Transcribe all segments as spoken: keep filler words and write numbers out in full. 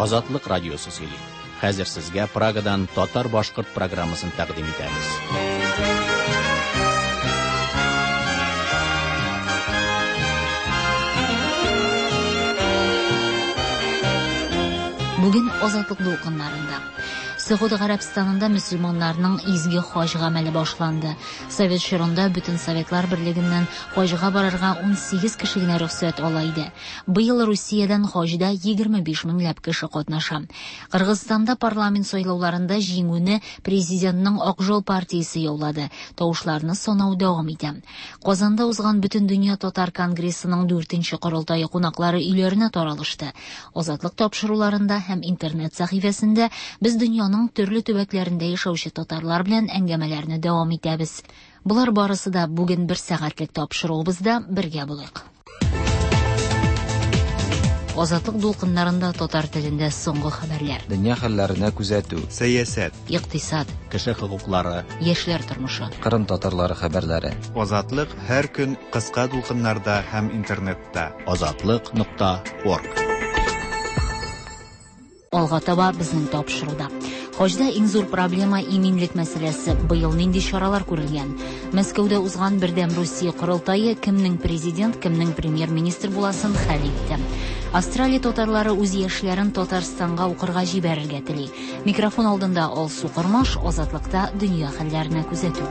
Азатлык радиосы сөйли. Хәзер сезгә Прагадан татар-башкорт программасын тәкъдим итәбез. Бүген Азатлык дулкыннарында Сәгъүди Гарәбстанында мөселманнарның изге хаҗ гамәле башланды. Совет чорында бүтән Советлар берлегеннән хаҗга барырга ун сигез кеше генә рөхсәт ала иде. Быел Русиядән хаҗда егерме биш меңләп кеше катнаша. Кыргызстанда парламент сайлауларында җиңүне президентның Ак Жол партиясе яулады. Тавышларны санау дәвам итә. Казанда узган Бүтән дөнья татар конгрессының дүртенче корылтайы кунаклары өйләренә таралышты. Азатлык тапшыруларында һәм интернет сәхифәсендә без дөньяның төрле төбәкләрендә яшәүче татарлар белән әңгәмәләрне дәвам итәбез. Булар барысы да бүген бер сәгатьлек тапшыруыбызда бергә булыйк. Азатлык дулкыннарында татар телендә соңгы хәбәрләр. Дөнья хәлләренә күзәтү, сәясәт, икътисад, Кеше хокуклары, яшьләр тормышы. Кырым татарлары хәбәрләре. Азатлык һәр көн кыска дулкыннарда һәм интернетта. азатлык нокта орг. Алга таба безнең тапшыруда. Хаҗда иң зур проблема иминлек мәсьәләсе. Быел нинди чаралар күрелгән? Мәскәүдә узган бердәм Русия корылтайы кемнең президент, кемнең премьер-министр буласын хәл итте. Австралия татарлары үз яшьләрен Татарстанга укырга җибәрергә тели. Микрофон алдында Алсу Кырмаш, Азатлыкта дөнья хәлләренә күзәтү.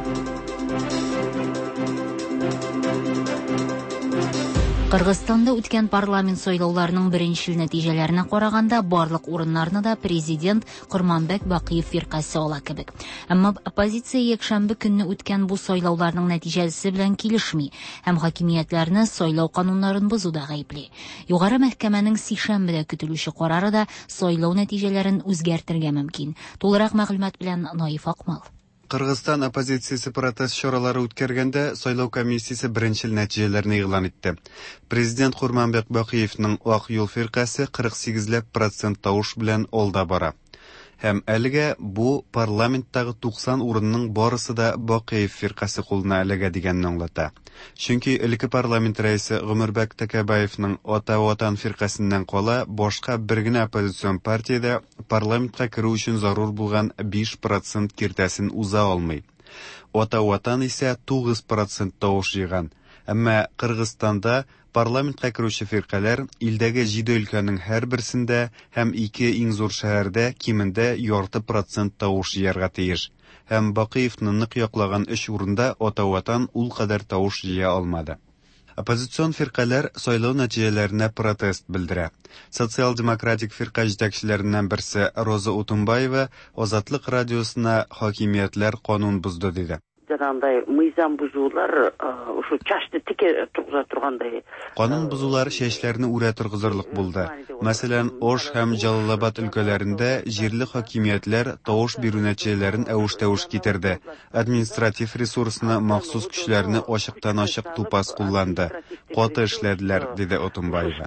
Кыргызстанда үткән парламент сайлауларының беренчел нәтиҗәләренә караганда барлык урыннарны да президент Курманбек Бакыев фиркасы ала кебек. Әмма оппозиция якшәмбе көнне үткән бу сайлауларның нәтиҗәсе белән килешми һәм хакимиятләрне сайлау кануннарын бозуда гаепли. Югары мәхкәмәнең сишәмбедә көтелүче карары да сайлау нәтиҗәләрен үзгәртергә мөмкин. Тулырак мәгълүмат белән Наиф Акмал. Кыргызстан оппозициясе протест чаралары үткәргәндә сайлау комиссиясе беренчел нәтиҗәләрне игълан итте. Президент Курманбек Бакыевның Ак юл фиркасы кырык сигез процент тавыш белән алда бара. Һәм әлегә бу парламенттагы туксан урынның барысы да Бакыев фиркасы кулына эләгә дигәнне аңлата. Чөнки элекке парламент рәисе Гомербек Тәкәбаевның Ата Ватан фиркасыннан кала башка бер генә оппозицион партиядә парламентка керү өчен зарур булган биш процент киртәсен уза алмый. Ата Ватан исә тугыз процент тавыш җыйган. Әмма Кыргызстанда парламентка керүче фиркалар илдәге җиде өлкәнең һәр берсендә һәм ике иң зур шәһәрдә кимендә ярты процент тавыш җыярга тиеш. Һәм Бакыевны нык яклаган өч урында Ата Ватан ул кадәр тавыш җыя алмады. Оппозицион фиркалар сайлау нәтиҗәләренә протест белдерә. Социал-демократик фирка җитәкчеләреннән берсе Роза Утунбаева Азатлык радиосына хакимиятләр канун бузды диде. Андай мыйзам бузуулар ушу чачты тике тургуза тургандай. Канун бузулар чәчләрне үрә торгызырлык булды. Мәсәлән, Ош һәм Җалалабад өлкәләрендә җирле хакимиятләр тавыш бирү нәтиҗәләрен әвеш-тәвеш китерде. Административ ресурсны махсус көчләрне ачыктан-ачык тупас кулланды. Каты эшләделәр, диде Утунбаева.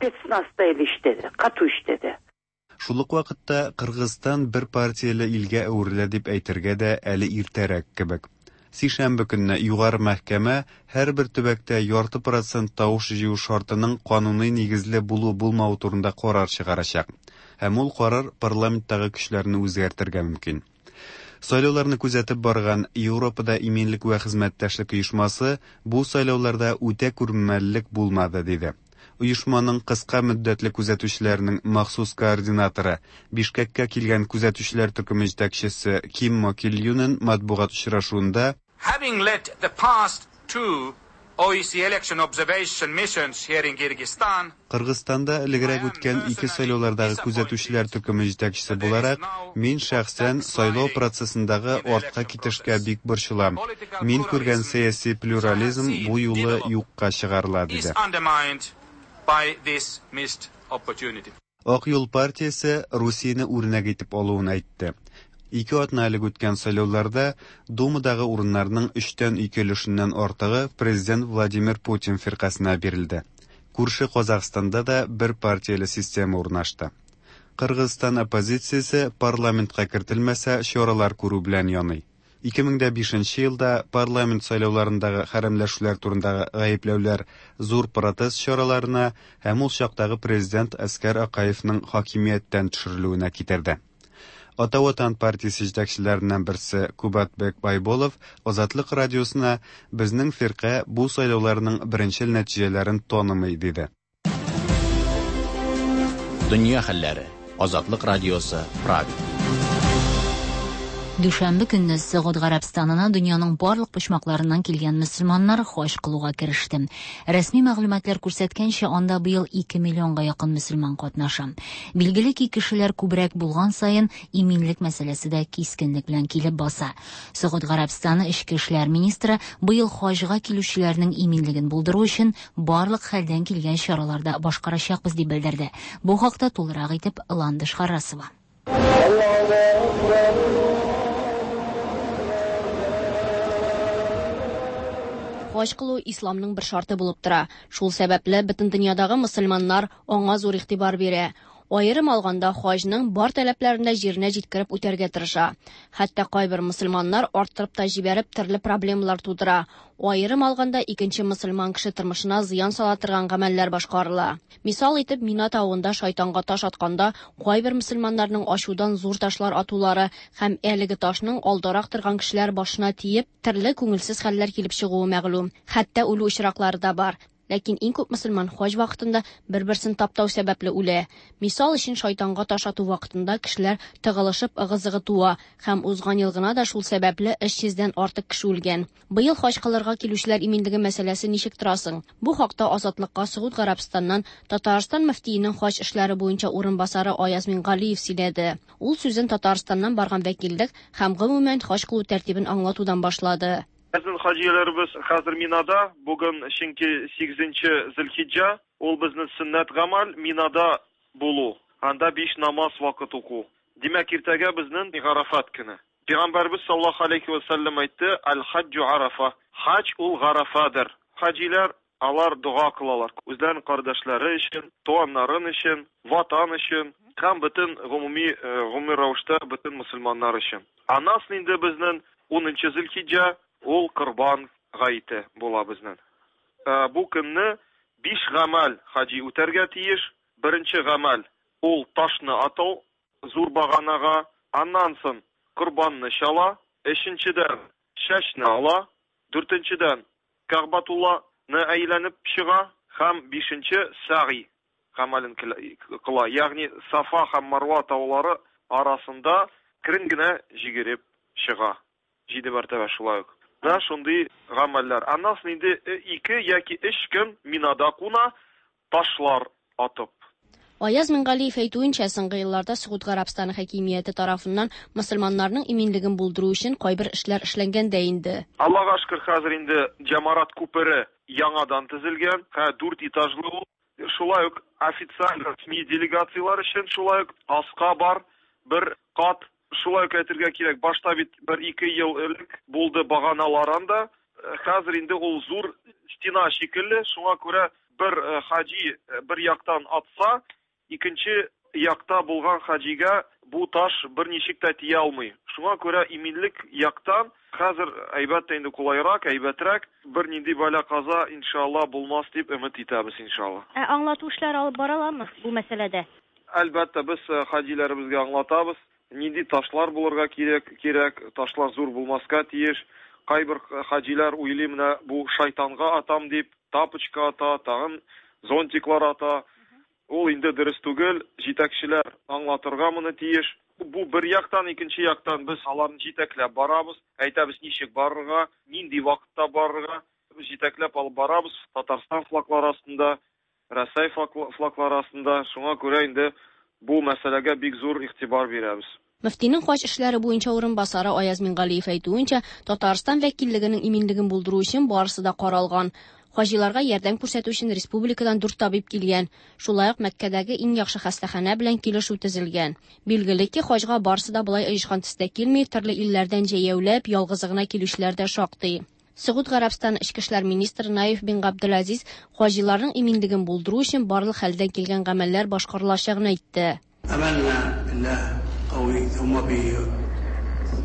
Шул ук вакытта Кыргызстан бер партияле илгә әверелә дип әйтергә дә әле иртәрәк кебек. Сишәмбе көнне югары мәхкәмә һәрбер төбәктә ярты процент тавыш җыю шартының кануни нигезле булу-булмау турында карар чыгарачак. Һәм ул карар парламенттагы көчләрне үзгәртергә мөмкин. Сайлауларны күзәтеп барган Европада иминлек вә хезмәттәшлек оешмасы бу сайлауларда үтә күренмәллек булмады диде. Оешманың кыска мөддәтле күзәтүчеләренең махсус координаторы, Бишкеккә килгән күзәтүчеләр төркеме җитәкчесе Ким Мокильюнен матбугат очрашуында Having led the past two O E C election observation missions here in Kyrgyzstan, Кыргызстанда элегрәк үткән ике сайлаулардагы күзәтүчеләр төркеме җитәкчесе буларак, мин шәхсән сайлау процессындагы артка китешкә бик борчылам. Мин күргән сәяси плюрализм бу юлы юкка чыгарыла диде. by this missed opportunity. Ак юл партиясе Русияны үрнәк итеп алуын әйтте. Ике атналык үткән сайлауларда Думадагы урыннарның өчтән ике өлешеннән артыгы президент Владимир Путин фиркасына бирелде. Күрше Казакстанда да бер партияле система урнашты. Кыргызстан оппозициясе парламентка кертелмәсә чаралар күрү белән яный. ике мең бишенче елда парламент сайлауларындагы хәрәмләшүләр турындагы гаепләүләр зур протест чараларына һәм ул чактагы президент Әскәр Акаевның хакимияттән төшерелүенә китерде. Ата Ватан партиясе җитәкчеләреннән берсе Кубатбек Байболов Азатлык радиосына безнең фирка бу сайлауларның беренчел нәтиҗәләрен танымый диде. Дөнья хәлләре. Азатлык радиосы, Прага. Дүшәмбе көнне Сәгъүд Гарәбстанына дөньяның барлык почмакларыннан килгән мөселманнар хаҗ кылуга кереште. Рәсми мәгълүматлар күрсәткәнчә, анда быел ике миллионга якын мөселман катнаша. Билгеле ки, кешеләр күбрәк булган саен иминлек мәсьәләсе дә кискенлек белән килеп баса. Сәгъүд Гарәбстаны эчке эшләр министры быел хаҗга килүчеләрнең иминлеген булдыру өчен барлык хәлдән килгән чараларда башкарачакбыз дип белдерде. Бу хакта тулырак итеп Ландыш Харрасова. Хаҗ кылу исламның бер шарты булып тора. Шул сәбәпле бөтен дөньядагы мөселманнар аңа зур игътибар бирә. Аерым алганда хаҗның бар таләпләрендә җиренә җиткереп үтәргә тырыша. Хәтта кайбер мөселманнар арттырып та җибәреп төрле проблемалар тудыра. Аерым алганда икенче мөселман кеше тормышына зыян сала торган гамәлләр башкарыла. Мисал итеп, Мина тавында шайтанга таш атканда кайбер мөселманнарның ачудан зур ташлар атулары һәм әлеге ташның алдарак торган кешеләр башына тиеп, төрле күңелсез хәлләр килеп чыгуы мәгълүм. Хәтта үлү очраклары да бар. Ләкин иң күп мөселман хаҗ вакытында бер-берсен таптау сәбәпле үлә. Мисал өчен, шайтанга таш ату вакытында кешеләр тыгылышып ыгы-зыгы туа һәм узган ел гына да шул сәбәпле өч йөздән артык кеше үлгән. Быел хаҗ кылырга килүчеләр иминлеге мәсьәләсе ничек торасың? Бу хакта Азатлыкка Сәгъүд Гарәбстаннан Татарстан мөфтиенең хаҗ эшләре буенча урынбасары Аяз Мингалиев сөйләде. Ул сүзен Татарстаннан барган вәкиллек һәм гомумән хаҗ кылу тәртибен аңлатудан башлады. Безнең хаҗиларыбыз хәзер Минада, бүген чөнки сигезенче Зилхиҗҗа, ул безнең сөннәт гамәл Минада булу. Анда биш намаз вакыт уку. Димәк, иртәгә безнең Гарафат көне. Пәйгамбәрбез саллаллаһу алейхи ва саллям әйтте: "Аль-хаҗҗу Арафа." Хаҗ ул Гарафадыр. Хаҗилар алар дуга кылалар. Үзләренең кардәшләре өчен, туганнарын өчен, ватан өчен, һәм бөтен гомуми гомуми рәвештә бөтен мөселманнар өчен. Аннан инде безнең унынчы Зилхиҗҗа ул Корбан гаете була безнең. Бу көнне биш гамәл хаҗи үтәргә тиеш. Беренче гамәл ул ташны атау зур баганага, аннан соң Корбанны чала, өченчедән чәчне ала, дүртенчедән Кәгъбатулланы әйләнеп чыга һәм бишенче Саги гамәлен кыла. Ягъни Сафа һәм Марва таулары арасында кирен генә җигереп чыга. Җиде мәртәбә шулай ук. Да шундый гамәлләр. Аннан инде ике яки өч көн Минада куна ташлар атып. Аяз Мингалиев әйтүенчә, соңгы елларда Сәгъүд Гарәбстаны хакимияте тарафыннан мөселманнарның иминлеген булдыру өчен кайбер эшләр эшләнгән дә инде. Аллаһка шөкер, хәзер инде Җамарат күпере яңадан төзелгән, һәм дүрт этажлы ул. Шулай ук официаль рәсми делегациялар өчен шулай ук аска бар бер кат. Шулай ук әйтергә кирәк, башта бит бер-ике ел элек булды баганаларында. Хәзер инде ул зур стена шикелле, шуңа күрә бер хаҗи бер яктан атса, икенче якта булган хаҗига бу таш берничек тә тия алмый. Шуңа күрә иминлек яктан хәзер әйбәт инде кулайрак, әйбәтрәк, бернинди бәла-каза иншалла булмас дип өмет итәбез иншалла. Ә аңлату эшләре алып бараламы бу мәсьәләдә? Әлбәттә, без хаҗиларыбызга аңлатабыз. Нинди ташлар булырга кирәк, кирәк, ташлар зур булмаска тиеш. Кайбер хаҗилар уйлый, менә бу шайтанга атам дип, тапочка ата, тагын зонтиклар ата. Ул инде дөрес түгел, җитәкчеләр аңлатырга моны тиеш. Бу бер яктан, икенче яктан без аларны җитәкләп барабыз, әйтәбез ничек барырга, нинди вакытта барырга, без җитәкләп алып барабыз. Татарстан флаглары астында, Россия флаглары астында, шуңа күрә инде бу мәсьәләгә бик зур игътибар бирәбез. Мөфтинең хаҗ эшләре буенча урынбасары Аяз Мингалиев әйтүенчә, Татарстан вәкиллегенең иминлеген булдыру өчен барысы да каралган. Хаҗиларга ярдәм күрсәтү өчен республикадан дүрт табиб килгән. Шулай ук Мәккәдәге иң яхшы хастаханә белән килешү төзелгән. Билгеле ки, хаҗга барысы да булай оешкан төстә килми, төрле илләрдән җәяүләп, ялгызы гына килүчеләр дә шактый. Сәгъүд Гарәбстан эчке эшләр министры Наиф бин Габделазиз хаҗиларның иминлеген булдыру өчен барлык хәлдән килгән гамәлләр башкарылачагын әйтте.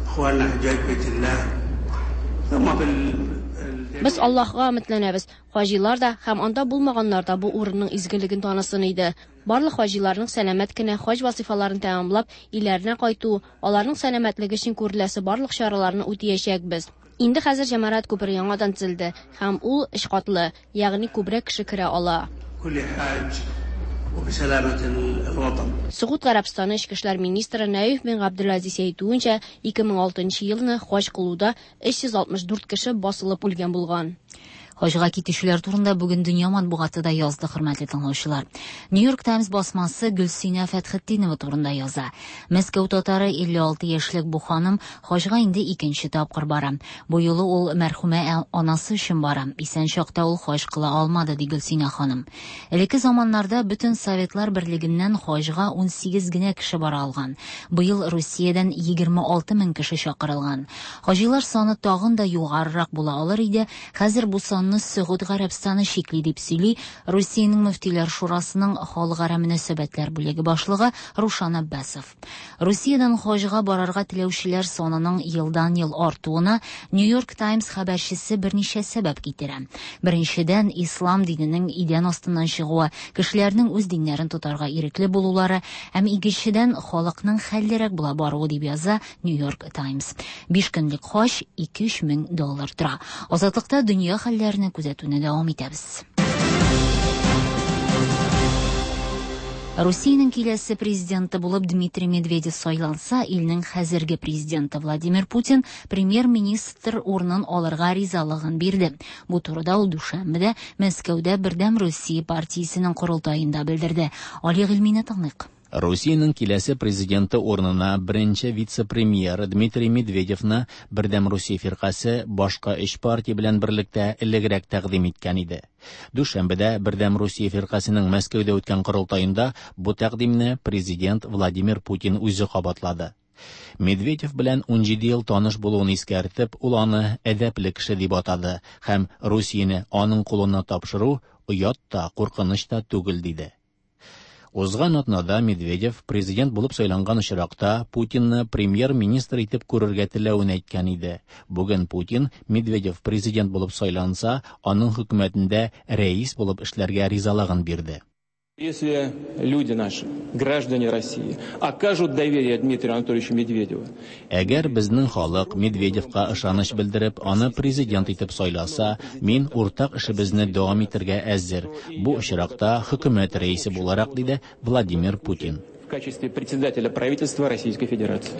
إخواننا حجاج بيت الله ثم بال Biz Allah'a ümitlənəbiz. Хаҗилар да һәм анда булмаганнар да бу урынның изгелеген танысын иде. Барлык хаҗиларның сәламәт кенә хаҗ вазифаларын тәмамлап, иләренә кайту, аларның сәламәтлеге өчен күреләсе барлык чараларны үтәячәкбез. Инде хәзер җәмәгать күпер яңадан төзелде һәм ул эш катлы, ягъни күбрәк кеше керә ала. Сугут Гарәбстаны Ичке эшләр министры Наиф бин Габделазиз әйтүенчә, ике мең алтынчы елны хаҗ кылуда өч йөз алтмыш дүрт кеше басылып үлгән булган. Хаҗга китүчеләр турында бүген дөнья матбугатында язды, хөрмәтле тыңлаучылар. Нью-Йорк Таймс басмасы Гөлсинә Фәтхетдинова турында яза. Мәскәү татары илле алты яшьлек бу ханым хаҗга инде икенче тапкыр бара. Бу юлы ул мәрхүмә анасы өчен бара. Исән чакта ул хаҗ кыла алмады, ди Гөлсинә ханым. Элекке заманнарда бөтен Советлар берлегеннән хаҗга ун сигез генә кеше бара алган. Быел Русиядән егерме алты мең кеше чакырылган. Хаҗилар саны тагын да югарырак була алыр иде. Хәзер бу сан Сугут Гарәбстаны шикли дип сөйли Русиянең мөфтиләр шурасының халыкара мөнәсәбәтләр бүлеге башлыгы Рушан Аббасов. Русиядән хаҗга барарга теләүчеләр санының елдан-ел артуына Нью-Йорк Таймс хәбәрчесе берничә сәбәп китерә. Беренчедән, ислам диненең идән астыннан чыгуы, кешеләрнең үз диннәрен тотарга ирекле булулары, һәм икенчедән, халыкның хәллерәк була баруы дип яза Нью-Йорк Таймс. биш көнлек хаҗ ике-өч мең доллар тора. Азатлыкта дөнья хәлләрен күзәтүне дәвам итәбез. Русиянең киләсе президенты булып Дмитрий Медведев сайланса, илнең хәзерге президенты Владимир Путин премьер-министр урынын алырга ризалыгын бирде. Бу турыда ул дүшәмбедә Мәскәүдә Бердәм Русия партиясенең курултаенда белдерде. Али Гыйльмине тыңлыйк. Русиянең киләсе президенты урынына беренче вице-премьер Дмитрий Медведевны Бердәм Русия фиркасы башка өч партия белән берлектә элегрәк тәкъдим иткән иде. Дүшәмбедә Бердәм Русия фиркасының Мәскәүдә үткән курултаенда бу тәкъдимне президент Владимир Путин үзе кабатлады. Медведев белән ун җиде ел таныш булуын искәртеп, ул аны әдәпле кеше дип атады һәм Русияне аның кулына тапшыру оят та, куркыныч та түгел диде. Узган атнада Медведев президент булып сайланган очракта Путинны премьер-министр итеп күрергә теләвен әйткән иде. Бүген Путин Медведев президент булып сайланса, аның хөкүмәтендә рәис булып эшләргә ризалыгын бирде. Если люди наши, граждане России, окажут доверие Дмитрию Анатольевичу Медведеву. Әгәр безнең халык Медведевка ышаныч белдереп, аны президент итеп сайласа, мин уртак эшебезне дәвам итәргә әзер. Бу очракта хөкүмәт рәисе буларак, диде Владимир Путин. В качестве председателя правительства Российской Федерации.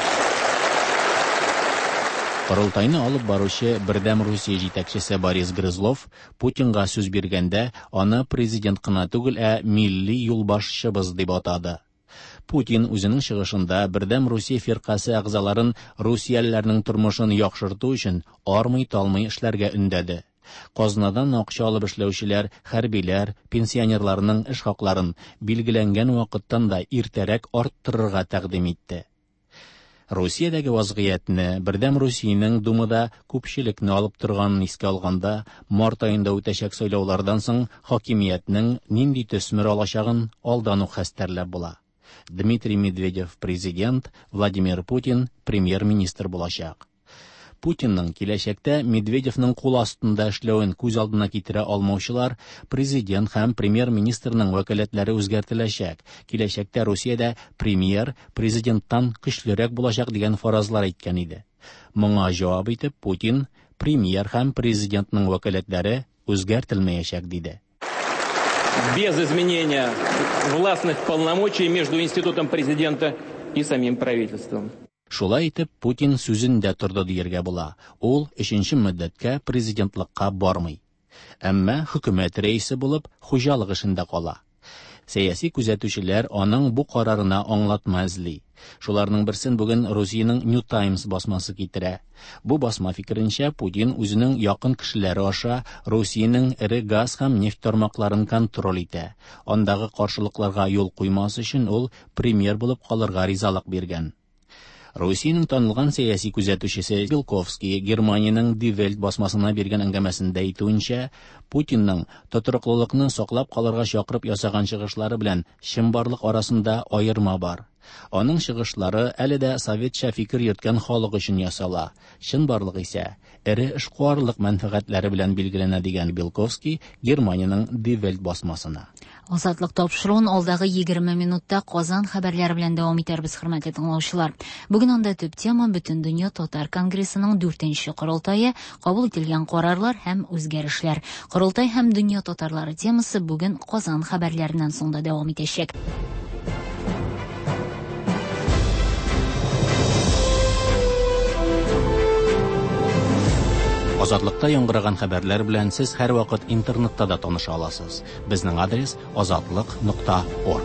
Курултайны алып баручы Бердәм Русия җитәкчесе Борис Грызлов Путинга сүз биргәндә, аны президент кына түгел, ә милли юлбашчыбыз дип атады. Путин үзенең чыгышында Бердәм Русия фиркасы әгъзаларын русиялеләрнең тормышын яхшырту өчен армый-талмый эшләргә өндәде. Казнадан акча алып эшләүчеләр, хәрбиләр, пенсионерларның эш хакларын билгеләнгән вакыттан да иртәрәк арттырырга тәкъдим итте. Русиядәге вазгыятьне, Бердәм Русиянең Думада күпчелекне алып торганын искә алганда, март аенда үтәчәк сайлаулардан соң хакимиятнең нинди төсмер алачагын алдан ук хәстәрләп була. Дмитрий Медведев президент, Владимир Путин премьер-министр булачак. Путинның киләчәктә Медведевның кул астында эшләвен күз алдына китерә алмаучылар, президент һәм премьер-министрның вәкаләтләре үзгәртеләчәк. Киләчәктә Русиядә премьер президенттан көчлерәк булачак дигән фаразлар әйткән иде. Моңа җавап итеп Путин премьер һәм президентның вәкаләтләре үзгәртелмәячәк диде. Без изменения властных полномочий между институтом президента и самим правительством. Шулай итеп, Путин сүзендә торды диергә була. Ул өченче мөддәткә президентлыкка бармый. Әмма хөкүмәт рәисе булып хуҗалык эшендә кала. Сәяси күзәтүчеләр аның бу карарына аңлатма эзли. Шуларның берсен бүген Русиянең New Times басмасы китерә. Бу басма фикеренчә, Путин үзенең якын кешеләре аша Русиянең эре газ һәм нефть тармакларын контроль итә. Андагы каршылыкларга юл куймас өчен ул премьер булып калырга ризалык биргән. Русиянең танылган сәяси күзәтүчесе Белковский Германиянең Die Welt басмасына биргән әңгәмәсендә әйтүенчә, Путинның тотрыклылыкны саклап калырга чакырып ясаган чыгышлары белән чынбарлык арасында аерма бар. Аның чыгышлары әле дә советча фикер йөрткән халык өчен ясала. Чын барлык исә эре эшкуарлык мәнфәгатьләре белән билгеләнә дигән Белковский Германиянең Die Welt басмасына. Азатлык тапшыруын алдагы егерме минутта Казан хәбәрләре белән дәвам итәрбез, хөрмәтле тыңлаучылар. Бүген анда төп тема Бөтен дөнья татар конгрессының дүртенче корылтайы, кабул ителгән карарлар һәм үзгәрешләр. Корылтай һәм дөнья татарлары темасы бүген Казан хәбәрләреннән соң да дәвам итәчәк. Азатлыкта яңгыраган хәбәрләр белән сез һәрвакыт интернетта да таныша аласыз. Безнең адрес азатлык нокта орг.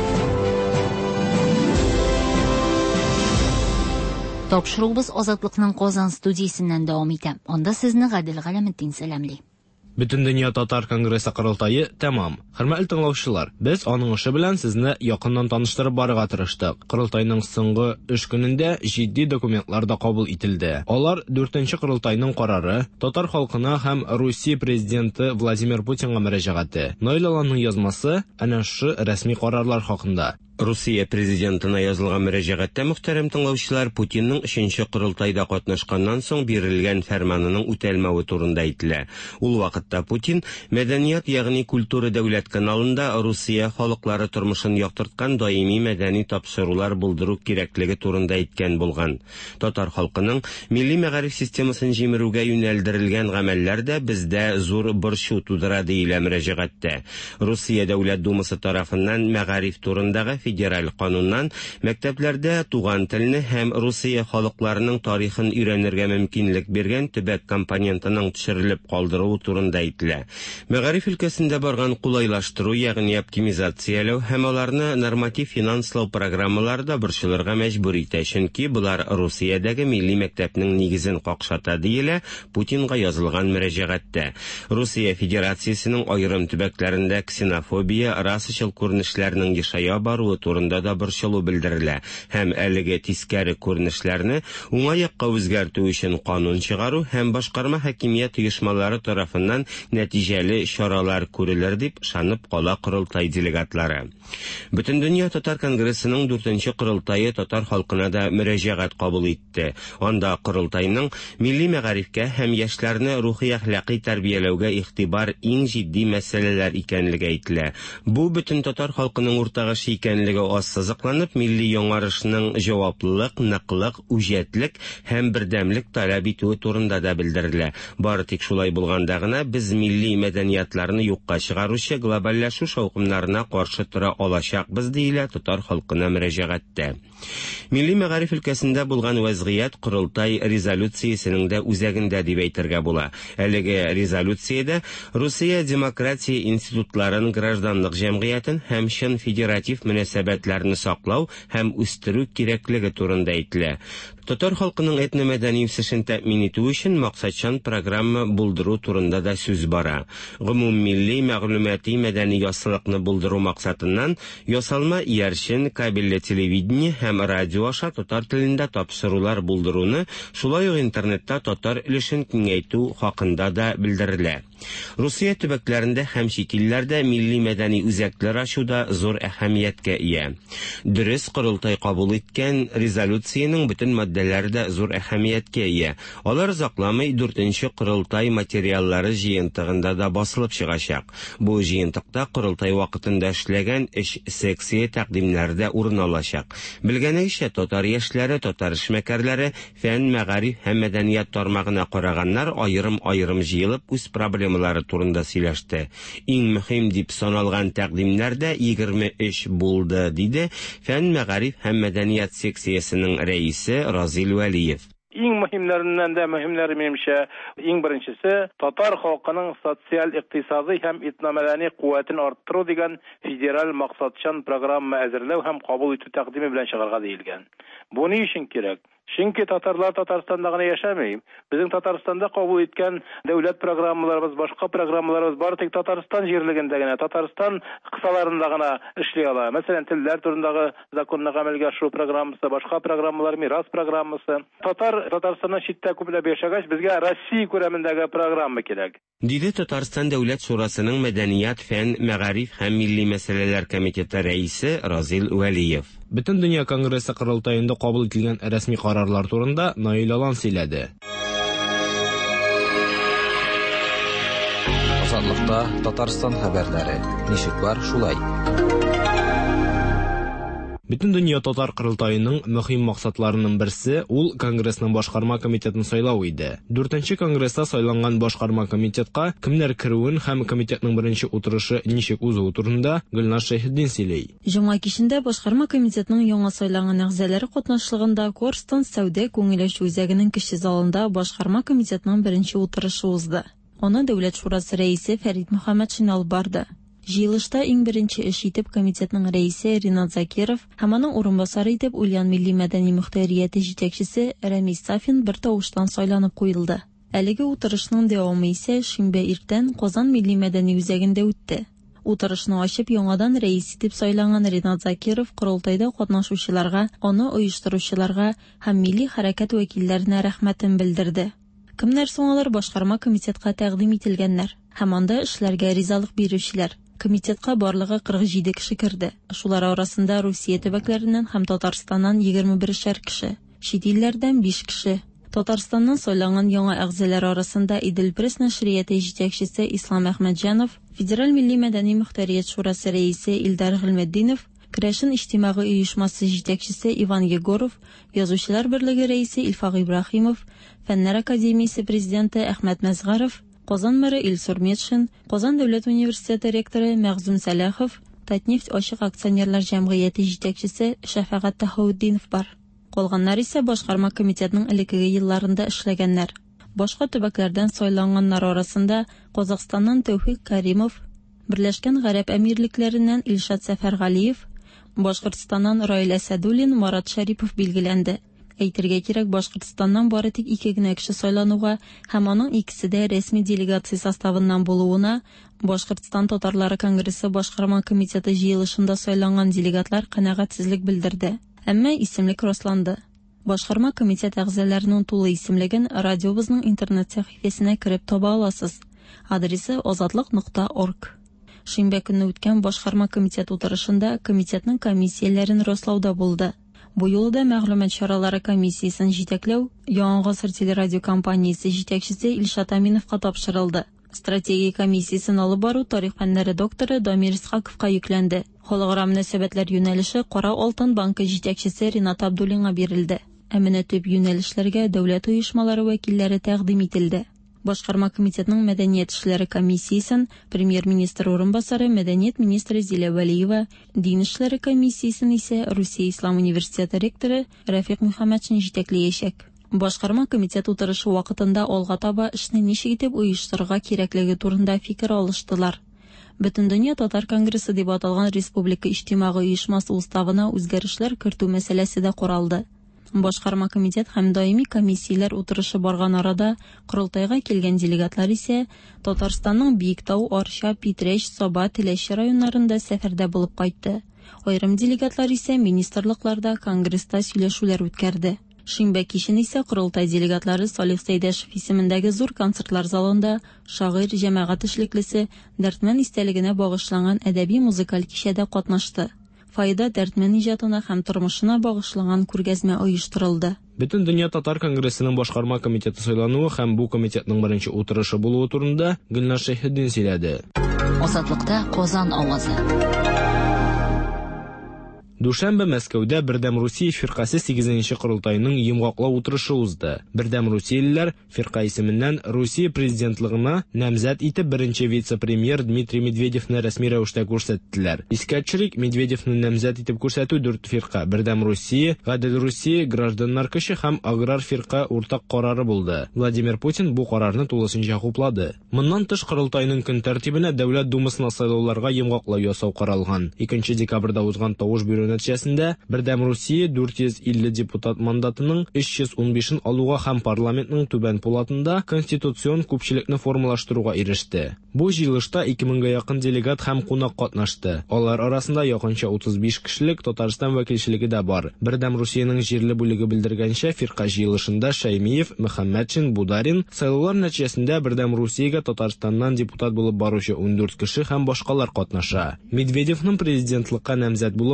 Тапшыруыбыз Азатлыкның Казан студиясеннән дәвам итә. Анда сезне Гадел Галәметдин сәламли. Бөтен дөнья татар конгрессы корылтайы тәмам. Хөрмәтле тыңлаучылар, без аның эше белән сезне якыннан таныштырып барырга тырыштык. Корылтайның соңгы эш көнендә җитди документлар да кабул ителде. Алар дүртенче корылтайның карары, татар халкына һәм Русия президенты Владимир Путинга мөрәҗәгате. Нойлаларның язмасы әнә шу рәсми карарлар хакында. Русия президентына язылган мөрәҗәгатьтә мөхтәрәм тыңлаучылар Путинның өченче корылтайда катнашканнан соң бирелгән фәрманының үтәлмәве турында әйтелә. Ул вакытта Путин мәдәният, ягъни культура дәүләт каналында Русия халыклары тормышын яктырткан даими мәдәни тапшырулар булдыру кирәклеге турында әйткән булган. Татар халкының милли мәгариф системасын җимерүгә юнәлдерелгән гамәлләр дә бездә зур борчу тудыра диелә мөрәҗәгатьтә. Русия дәүләт думасы тарафыннан мәгариф турындагы федераль кануннан мәктәпләрдә туган телне һәм Русия халыкларының тарихын өйрәнергә мөмкинлек биргән төбәк компонентының төшерелеп калдырылуы турында әйтелә. Мәгариф өлкәсендә барган кулайлаштыру, ягъни оптимизацияләү һәм аларны норматив финанслау программаларда борчылырга мәҗбүр итә, чөнки булар Русиядәге милли мәктәпнең нигезен какшата диелә Путинга язылган мөрәҗәгатьтә. Русия Федерациясенең аерым төбәкләрендә ксенофобия, расачыл күренешләрнең ешая баруы турында да борчылу белдерелә һәм әлеге тискәре күренешләрне уңай якка үзгәртү өчен канун чыгару һәм башкарма хакимият оешмалары тарафыннан нәтиҗәле чаралар күрелер дип ышанып кала корылтай делегатлары. Бөтен дөнья татар конгрессының дүртенче корылтайы татар халкына да мөрәҗәгать кабул итте. Анда корылтайның милли мәгарифкә һәм яшьләрне рухи әхлакый тәрбияләүгә игътибар иң җитди мәсьәләләр икәнлеге әйтелә. Бу бөтен татар халкының уртагы икәнлеге ассызыкланып, милли яңарышның җаваплылык, ныклык, үҗәтлек һәм бердәмлек таләп итүе турында да белдерелә. Бары тик шулай булганда гына без милли мәдәниятларны юкка чыгаручы глобальләшү шаукымнарына каршы тора алачакбыз диелә татар халкына мөрәҗәгатьтә. Милли мәгариф өлкәсендә булган вазгыять корылтай резолюциясенең дә үзәгендә дип әйтергә була. Әлеге резолюциядә Русия демократия институтларын, гражданлык җәмгыятен һәм чын федератив мөнәсәбәтләрне саклау һәм үстерү кирәклеге турында әйтелә. Татар халкының этно-мәдәни үсешен тәэмин итү өчен максатчан программа булдыру турында да сүз бара. Гомуммилли мәгълүмати мәдәни ясылыкны булдыру максатыннан ясалма иярчен, кабельле телевидение һәм радио аша татар телендә тапшырулар булдыруны, шулай ук интернетта татар өлешен киңәйтү хакында да белдерелә. Русия төбәкләрендә һәм чит илләрдә милли мәдәни үзәкләр ачуда зур әһәмияткә ия. Дөрес, корылтай кабул иткән резолюциянең бөтен маддәләре дә зур әһәмияткә ия. Алар озакламый дүртенче корылтай материаллары җыентыгында да басылып чыгачак. Бу җыентыкта корылтай вакытында эшләгән эш секция тәкъдимнәрдә урын алачак. Белгәнегезчә, татар яшьләре, татар эшмәкәрләре, фән, мәгариф һәм мәдәният тармагына караганнар аерым-аерым җыелып үз проблемалары турында сөйләште. Иң мөһим дип саналган тәкъдимнәрдә егерме өч булды, диде фән, мәгариф һәм мәдәният секциясенең рәисе Разил Вәлиев. Иң мөһимнәреннән дә мөһимләре менимчә, иң беренчесе татар халкының социаль, икътисади һәм этномәдәни куәтен арттыру дигән федераль максатчан программа әзерләү һәм кабул итү тәкъдиме белән чыгарга диелгән. Бу ни өчен кирәк? Чөнки татарлар Татарстанда гына яшәмәй. Безнең Татарстанда кабул иткән дәүләт программаларыбыз, башка программаларыбыз бары тик Татарстан җирлегендә генә, Татарстан кысаларында гына эшли ала. Мәсәлән, телләр турындагы законны гамәлгә ашыру программасы, башка программалар, мирас программасы. Татар Татарстаннан читтә күпләп яшәгәч, безгә Россия күләмендәге программа кирәк. Диде Татарстан дәүләт шурасының мәдәният, фән, мәгариф һәм милли мәсьәләләр комитеты рәисе Разил Вәлиев. Бөтен дөнья конгрессы кырылтайында кабул ителгән рәсми карарлар турында Наил Алан сөйләде. Азатлыкта Татарстан хәбәрләре. Ничек бар, шулай. Бөтен дөнья татар кырылтайының мөһим максатларының берсе ул Конгрессның башкарма комитетын сайлау иде. дүртенче конгресста сайланган башкарма комитетка кемнәр керүен һәм комитетның беренче утырышы ничек узуы турында Гөлнар Шәйхетдин сөйләй. Җомга кичендә башкарма комитетның яңа сайланган әгъзалары катнашлыгында Корстон сәүдә күңелләшү үзәгенең кече залында башкарма комитетның беренче утырышы узды. Аны Дәүләт шурасы рәисе Фәрит Мөхәммәтшин алып барды. Җыелышта иң беренче эш итеп комитетның рәисе Ринат Закиров һәм аның урынбасары итеп Ульян милли мәдәни мөхтәрияте җитәкчесе Рамис Сафин бер тавыштан сайланып куелды. Әлеге утырышның дәвамы исә шимбә иртән Казан милли мәдәни үзәгендә үтте. Утырышны ачып яңадан рәис итеп сайланган Ринат Закиров курултайда катнашучыларга, аны оештыручыларга һәм милли хәрәкәт вәкилләренә рәхмәтен белдерде. Кемнәр соң алар башкарма комитетка тәкъдим ителгәннәр һәм анда эшләргә ризалык бирүчеләр. Комитетка барлыгы кырык җиде кеше керде. Шулар арасында Русия төбәкләреннән һәм Татарстаннан егерме бер кеше, чит илләрдән биш кеше. Татарстаннан сайланган яңа әгъзалар арасында Идел пресс нәшрияте җитәкчесе Ислам Әхмәтҗанов, Федераль милли мәдәни мөхтәрият шурасы рәисе Илдар Гыйлметдинов, Крәшин иҗтимагый оешмасы җитәкчесе Иван Егоров, Язучылар берлеге рәисе Илфак Ибраһимов, Фәннәр академиясе президенты Әхмәт Мәзгаров, Казан мэры Илсур Метшин, Казан дәүләт университеты ректоры Мәгъзум Сәләхов, Татнефть ачык акционерлар җәмгыяте җитәкчесе Шәфәгать Таһаутдинов бар. Калганнар исә башкарма комитетның элеккеге елларында эшләгәннәр. Башка төбәкләрдән сайланганнар арасында Казакъстаннан Тәүфик Кәримов, Берләшкән Гарәп Әмирлекләреннән Илшат Сәфәргалиев, Башкортстаннан Раил Әсәдуллин, Марат Шәрипов билгеләнде. Әйтергә кирәк, Башкортстаннан бары тик ике генә кеше сайлануга һәм аның икесе дә рәсми делегация составыннан булуына Башкортстан татарлары конгрессы башкарма комитеты җыелышында сайланган делегатлар канәгатьсезлек белдерде. Әмма исемлек расланды. Башкарма комитет әгъзаларының тулы исемлеген радиобызның интернет сәхифәсенә кереп таба аласыз. Адресы азатлык нокта орг. Шимбә көнне үткән башкарма комитет утырышында комитетның комиссияләрен раслауда булды. Бу юлы да мәгълүмат чаралары комиссиясын җитәкләү Яңа гасыр телерадиокомпаниясе җитәкчесе Илшат Аминовка тапшырылды. Стратегия комиссиясын алып бару тарих фәннәре докторы Дамир Исхаковка йөкләнде. Халыкара мөнәсәбәтләр юнәлеше Кара алтын банкы җитәкчесе Ринат Абдуллинга бирелде. Ә менә төп юнәлешләргә дәүләт оешмалары вәкилләре тәкъдим ителде. Башкарма комитетның мәдәният эшләре комиссиясын премьер-министр урынбасары мәдәният министры Зилә Вәлиева, дин эшләре комиссиясын исә Русия Ислам университеты ректоры Рафик Мөхәммәтшин җитәкләячәк. Башкарма комитет утырышы вакытында алга таба эшне ничек итеп оештырырга кирәклеге турында фикер алыштылар. Бөтен дөнья татар конгрессы дип аталган республика иҗтимагый оешмасы уставына үзгәрешләр кертү мәсьәләсе дә каралды. Башкарма комитет һәм даими комиссияләр утырышы барган арада курултайга килгән делегатлар исә Татарстанның Биектау, Арча, Питрәч, Саба, Теләче районнарында сәфәрдә булып кайтты. Аерым делегатлар исә министрлыкларда, конгресста сөйләшүләр үткәрде. Шимбә кичен исә курултай делегатлары Салих Сәйдәшев исемендәге зур концертлар залында шагыйрь, җәмәгать эшлеклесе Дәртмән истәлегенә багышланган әдәби-музыкаль кичәдә катнашты. Файда Дәртмән иҗатына һәм тормышына багышланган күргәзмә оештырылды. Бөтен дөнья татар конгрессының башкарма комитеты сайлануы һәм бу комитетның беренче утырышы булуы турында Гөлнар Шәйхетдин сөйләде. Азатлыкта Казан авазы. Душанбе Мәскәүдә Бердәм Русия фиркасы сигезенче курултайның йомгаклау утырышы узды. Бердәм Русиялеләр фирка исеменнән Русия президентлыгына намзәт итеп беренче вице-премьер Дмитрий Медведевны рәсми рәвештә күрсәттеләр. Искә төшерик, Медведевны намзәт итеп күрсәтү дүрт фирка Бердәм Русия, Гадел Русия, Гражданнар көче һәм Аграр фирка уртак карары булды. Владимир Путин бу карарны тулысынча хуплады. Моннан тыш курултайның көн тәртибенә Дәүләт думасына сайлауларга йомгаклау ясау каралган. икенче декабрьдә узган тавыш бирү нәтиҗәсендә Бердәм Русия дүрт йөз илле депутат мандатының өч йөз ун бишен алуга һәм парламентның түбән палатында конституцион күпчелекне формалаштыруга иреште. Бу җыелышта ике меңгә якын делегат һәм кунак катнашты. Алар арасында якынча утыз биш кешелек Татарстан вәкилчелеге дә бар. Бердәм Русиянең җирле бүлеге белдергәнчә, фирка җыелышында Шәймиев, Мөхәммәтшин, Бударин, сайлаулар нәтиҗәсендә Бердәм Русиягә Татарстаннан депутат булып баручы ун дүрт кеше һәм башкалар катнаша. Медведевның президентлыкка намзәт булып баруын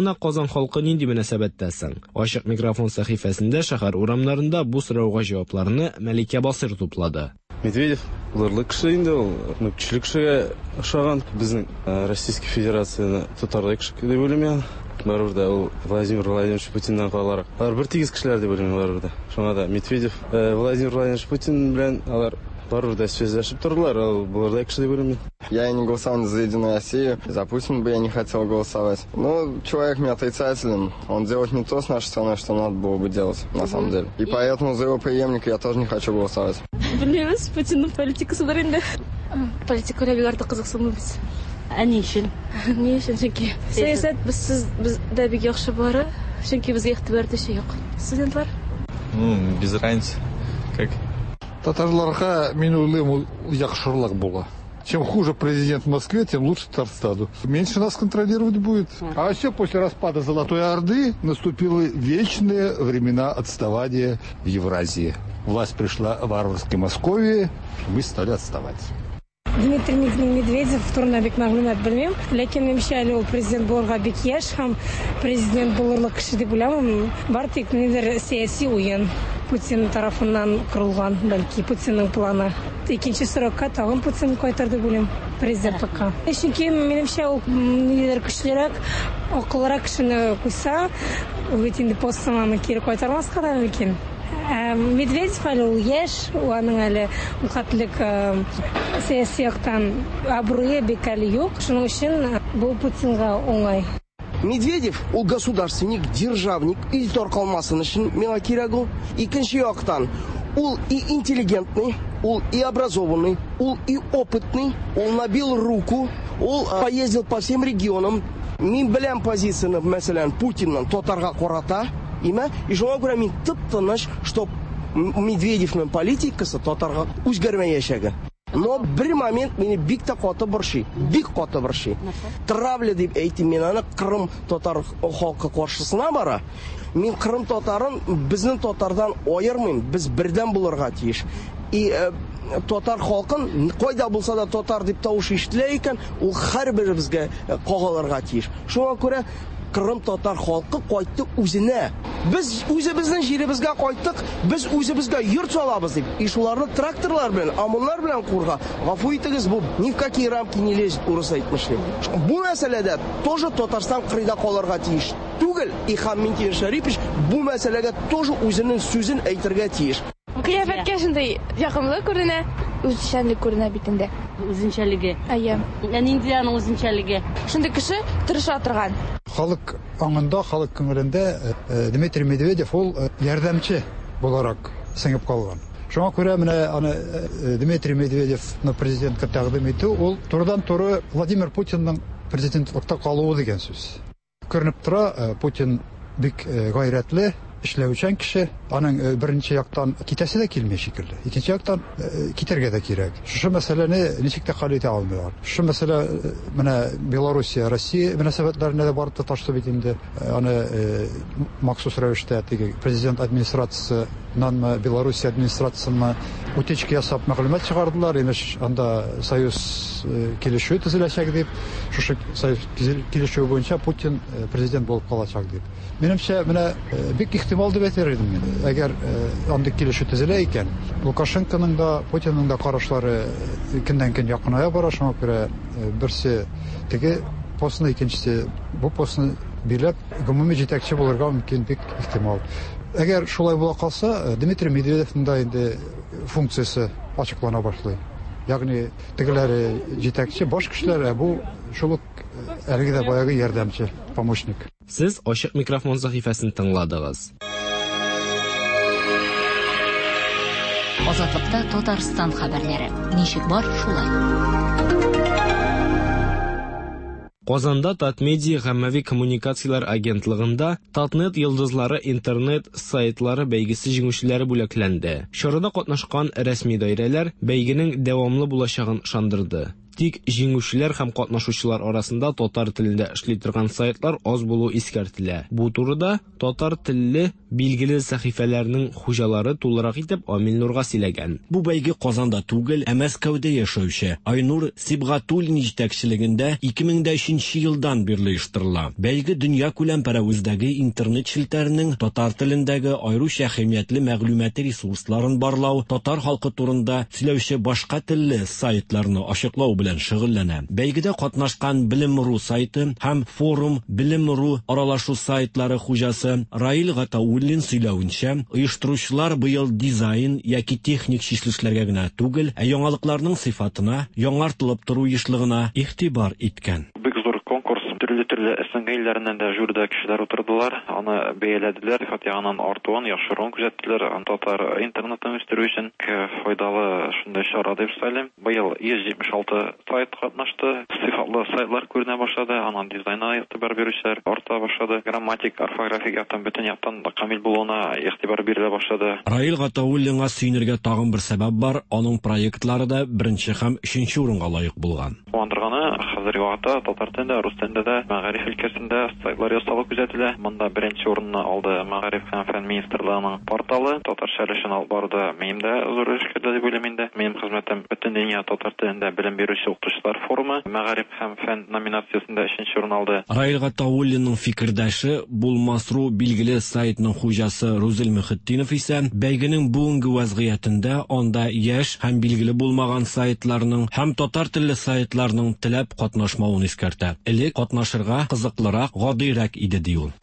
менә Казан халкы нинди мөнәсәбәттәсең? Ачык микрофон сәхифәсендә шәһәр урамнарында бу сорауга җавапларны Мәликә Басыр туплады. Медведев булырлык кеше инде ул, көчле кешегә охшаган. Безнең Российская Федерацияны тотарлык кеше дип уйлыйм. Барыбер да ул Владимир Владимирович Путиннан каларак. Алар бер тигез кешеләр дип уйлыйм барыбер да. Шуңа да Медведев, Владимир Владимирович Путин белән алар барыбер да сөйләшеп тордылар, ул булырлык кеше дип уйлыйм. Я не голосовал за Единую Россию, за Путина бы я не хотел голосовать. Ну, человек не отрицателен, он делает не то с нашей страной, что надо было бы делать, на самом деле. И поэтому за его преемника я тоже не хочу голосовать. Білмейміз, Путиннің политикасы бар енді. Политика бик артық қызықсынбыз. Ә не үшін? Не үшін? Чөнки саясат бізде бик яхшы бары, чөнки бізге игътибар төші юк. Студентлар? Ну, без разницы. Как? Татарларга мен уйлыйм, яхшырлык була. Чем хуже президент в Москве, тем лучше Татарстану. Меньше нас контролировать будет. А все после распада Золотой Орды наступили вечные времена отставания в Евразии. Власть пришла в варварской Московии, мы стали отставать. Дмитрий Медведев турында бик мәгълүмат белмим, ләкин менимчә әле ул президент булырга бик яшь һәм президент булырлык кеше дип уйлыйм. Бар тик нидер сәяси уен Путин тарафыннан корылган, бәлки Путинның планы. Икенче срокка тагын Путин кайтыр дип уйлыйм президентлыкка. Чөнки менимчә ул нидер көчлерәк, акыллырак кешене куйса, ул бит инде постсаманы кире кайтармаска да мөмкин. Медведев әле ул яшь, аның әле укатлык сәяси яктан абруе бик әле юк. Шуның өчен бу Путинга оңай. Медведев ул государственник, державник, ил торкалмасын өчен миңа кирәк ул. Икенче яктан ул и интеллигентный, ул и образованный, ул и опытный, ул набил руку, ул поездил по всем регионам. Мин белән позицияны, мәсәлән, Путиннан татарга карата. Имя, и шуңа күрә мин тып-тыныч, что Медведевның политикасы татарга үзгәрмәячәге. Но бер момент мине бик та каты борчый, бик каты борчый. Травля дип әйтим, мин аны Крым татар халкы каршысына бара. Мин Крым татарын безнең татардан аермыйм, без бердән булырга тиеш. И татар халкын кайда булса да татар дип тавыш ишетелә икән, ул һәрберебезгә кагаларга тиеш. Шуңа күрә Крым татар халкы кайтты үзенә. Без үзебезнең җиребезгә кайттык, без үзебезгә йорт салабыз дип. И шуларны тракторлар белән, амуллар белән курга. Гафу итегез, бу ни в какие рамки не лезет, урыс әйтмешли. Бу мәсьәләдә тоже Татарстан кырыйда калырга тиеш түгел. И һәм Минтимер Шәрипович бу мәсьәләгә тоже үзенең сүзен әйтергә тиеш. Кыяфәткә шундый якынлык күренә, үзенчәлек күренә бит инде. Үзенчәлеге. Әйе. Яни инде аның үзенчәлеге. Шундый кеше тырыша торган. Халык аңында, халык күңелендә Дмитрий Медведев ул ярдәмче буларак сеңеп калган. Шуңа күрә менә аны Дмитрий Медведевны президентка тәкъдим итү, ул турыдан-туры Владимир Путинның президентлыкта калуы дигән сүз. Күренеп тора, Путин бик гайрәтле, эшләүчән кеше, аның беренче яктан китәсе дә килмәй шикелле. Икенче яктан китәргә дә кирәк. Шушы мәсьәләне ничек тә хәл итә алмыйлар. Шушы мәсьәлә менә Белоруссия, Россия мөнәсәбәтләренә дә барды ташты бит инде. Аны махсус рәвештә теге президент администрациясы нан Белоруссия администрациясына утечка ясап мәгълүмат чыгардылар. Имеш анда союз килешү төзеләчәк дип, шушы союз килешү буенча Путин президент булып калачак дип. Минемчә, менә бик ихтимал дип әйтер идем мин. Әгәр андый килешү төзелә икән, Лукашенконың да, Путинның да карашлары көннән-көн якыная бара, шуңа күрә берсе теге постны, икенчесе бу постны биләп, гомуми җитәкче булырга мөмкин, бик ихтимал. Әгәр шулай була калса, Дмитрий Медведевның да инде функциясе ачыклана башлый. Ягъни тегеләре җитәкче, баш кешеләр, бу шул әлеге дә баягы ярдәмче, помощник. Сез ачык микрофон сәхифәсен тыңладыгыз. Азатлыкта Татарстан хәбәрләре. Ничек бар, шулай. Казанда Татмедиа гаммәви коммуникациялар агентлыгында Татнет йолдызлары интернет сайтлары бәйгесе җиңүчеләре бүләкләнде. Чарада катнашкан рәсми даирәләр бәйгенең дәвамлы булачагын ышандырды. Тик җиңүчеләр һәм катнашучылар арасында татар телендә эшли торган сайтлар аз булу искәртелә. Бу турыда татар телле билгеле сәхифәләрнең хуҗалары тулырак итеп Амил Нурга сөйләгән. Бу бәйге Казанда түгел, ә Мәскәүдә яшәүче Айнур Сибгатуллин җитәкчелегендә ике мең өченче елдан бирле оештырыла. Бәйге дөнья күләм пәрәвездәге интернет челтәренең татар телендәге аеруча әһәмиятле мәгълүмати ресурсларын барлау, татар халкы турында сөйләүче башка телле сайтларны ачыклау белән шөгыльләнә. Бәйгедә катнашкан Белем.ру сайты һәм форум Белем.ру аралашу сайтлары хуҗасы Раил Гатауллин сөйләвенчә, оештыручылар быел дизайн яки техник чишелешләргә генә түгел, ә яңалыкларның сыйфатына, яңартылып тору ешлыгына игътибар иткән. Төрле-төрле СНГ илләреннән дә жюридә кешеләр утырдылар, аны бәяләделәр, фатиянан артуын, яхшыруын күзәттеләр. Татар интернетын үстерү өчен файдалы шундый чара дип сөйләйм. Быел йөз җитмеш алты сайт катнашты, сыйфатлы сайтлар күренә башлады, анан дизайнга игътибар бирүчеләр арта башлады, грамматик, орфографик яктан бөтен яктан камил булуына игътибар бирелә башлады. Раил Гатауллинга сөенергә тагын бер сәбәп бар, аның проектлары да беренче һәм өченче урынга лаек булган. Куандырганы хәзерге вакытта татар телендә, рус телендә дә Мәгариф өлкәсендә сайтлар ясалу күзәтелә. Монда беренче урынны алды Мәгариф һәм фән министрлыгының порталы. Татарча эшен алып баруда минем дә зур эш керде дип уйлыйм инде. Минем хезмәтем бөтен дөнья татар телендә белем бирүче укытучылар форумы. Мәгариф һәм фән номинациясендә өченче урын алды. Раил Гатауллинның фикердәше Булмасру билгеле сайтның хуҗасы Рузел Мөхетдинов исә бәйгенең бүгенге вазгыятендә анда яшь һәм билгеле булмаган сайтларның һәм татар телле сайтларның теләп катнашмавын искәртә. Элек катнашырга кызыклырак, гадыйрәк иде ди ул.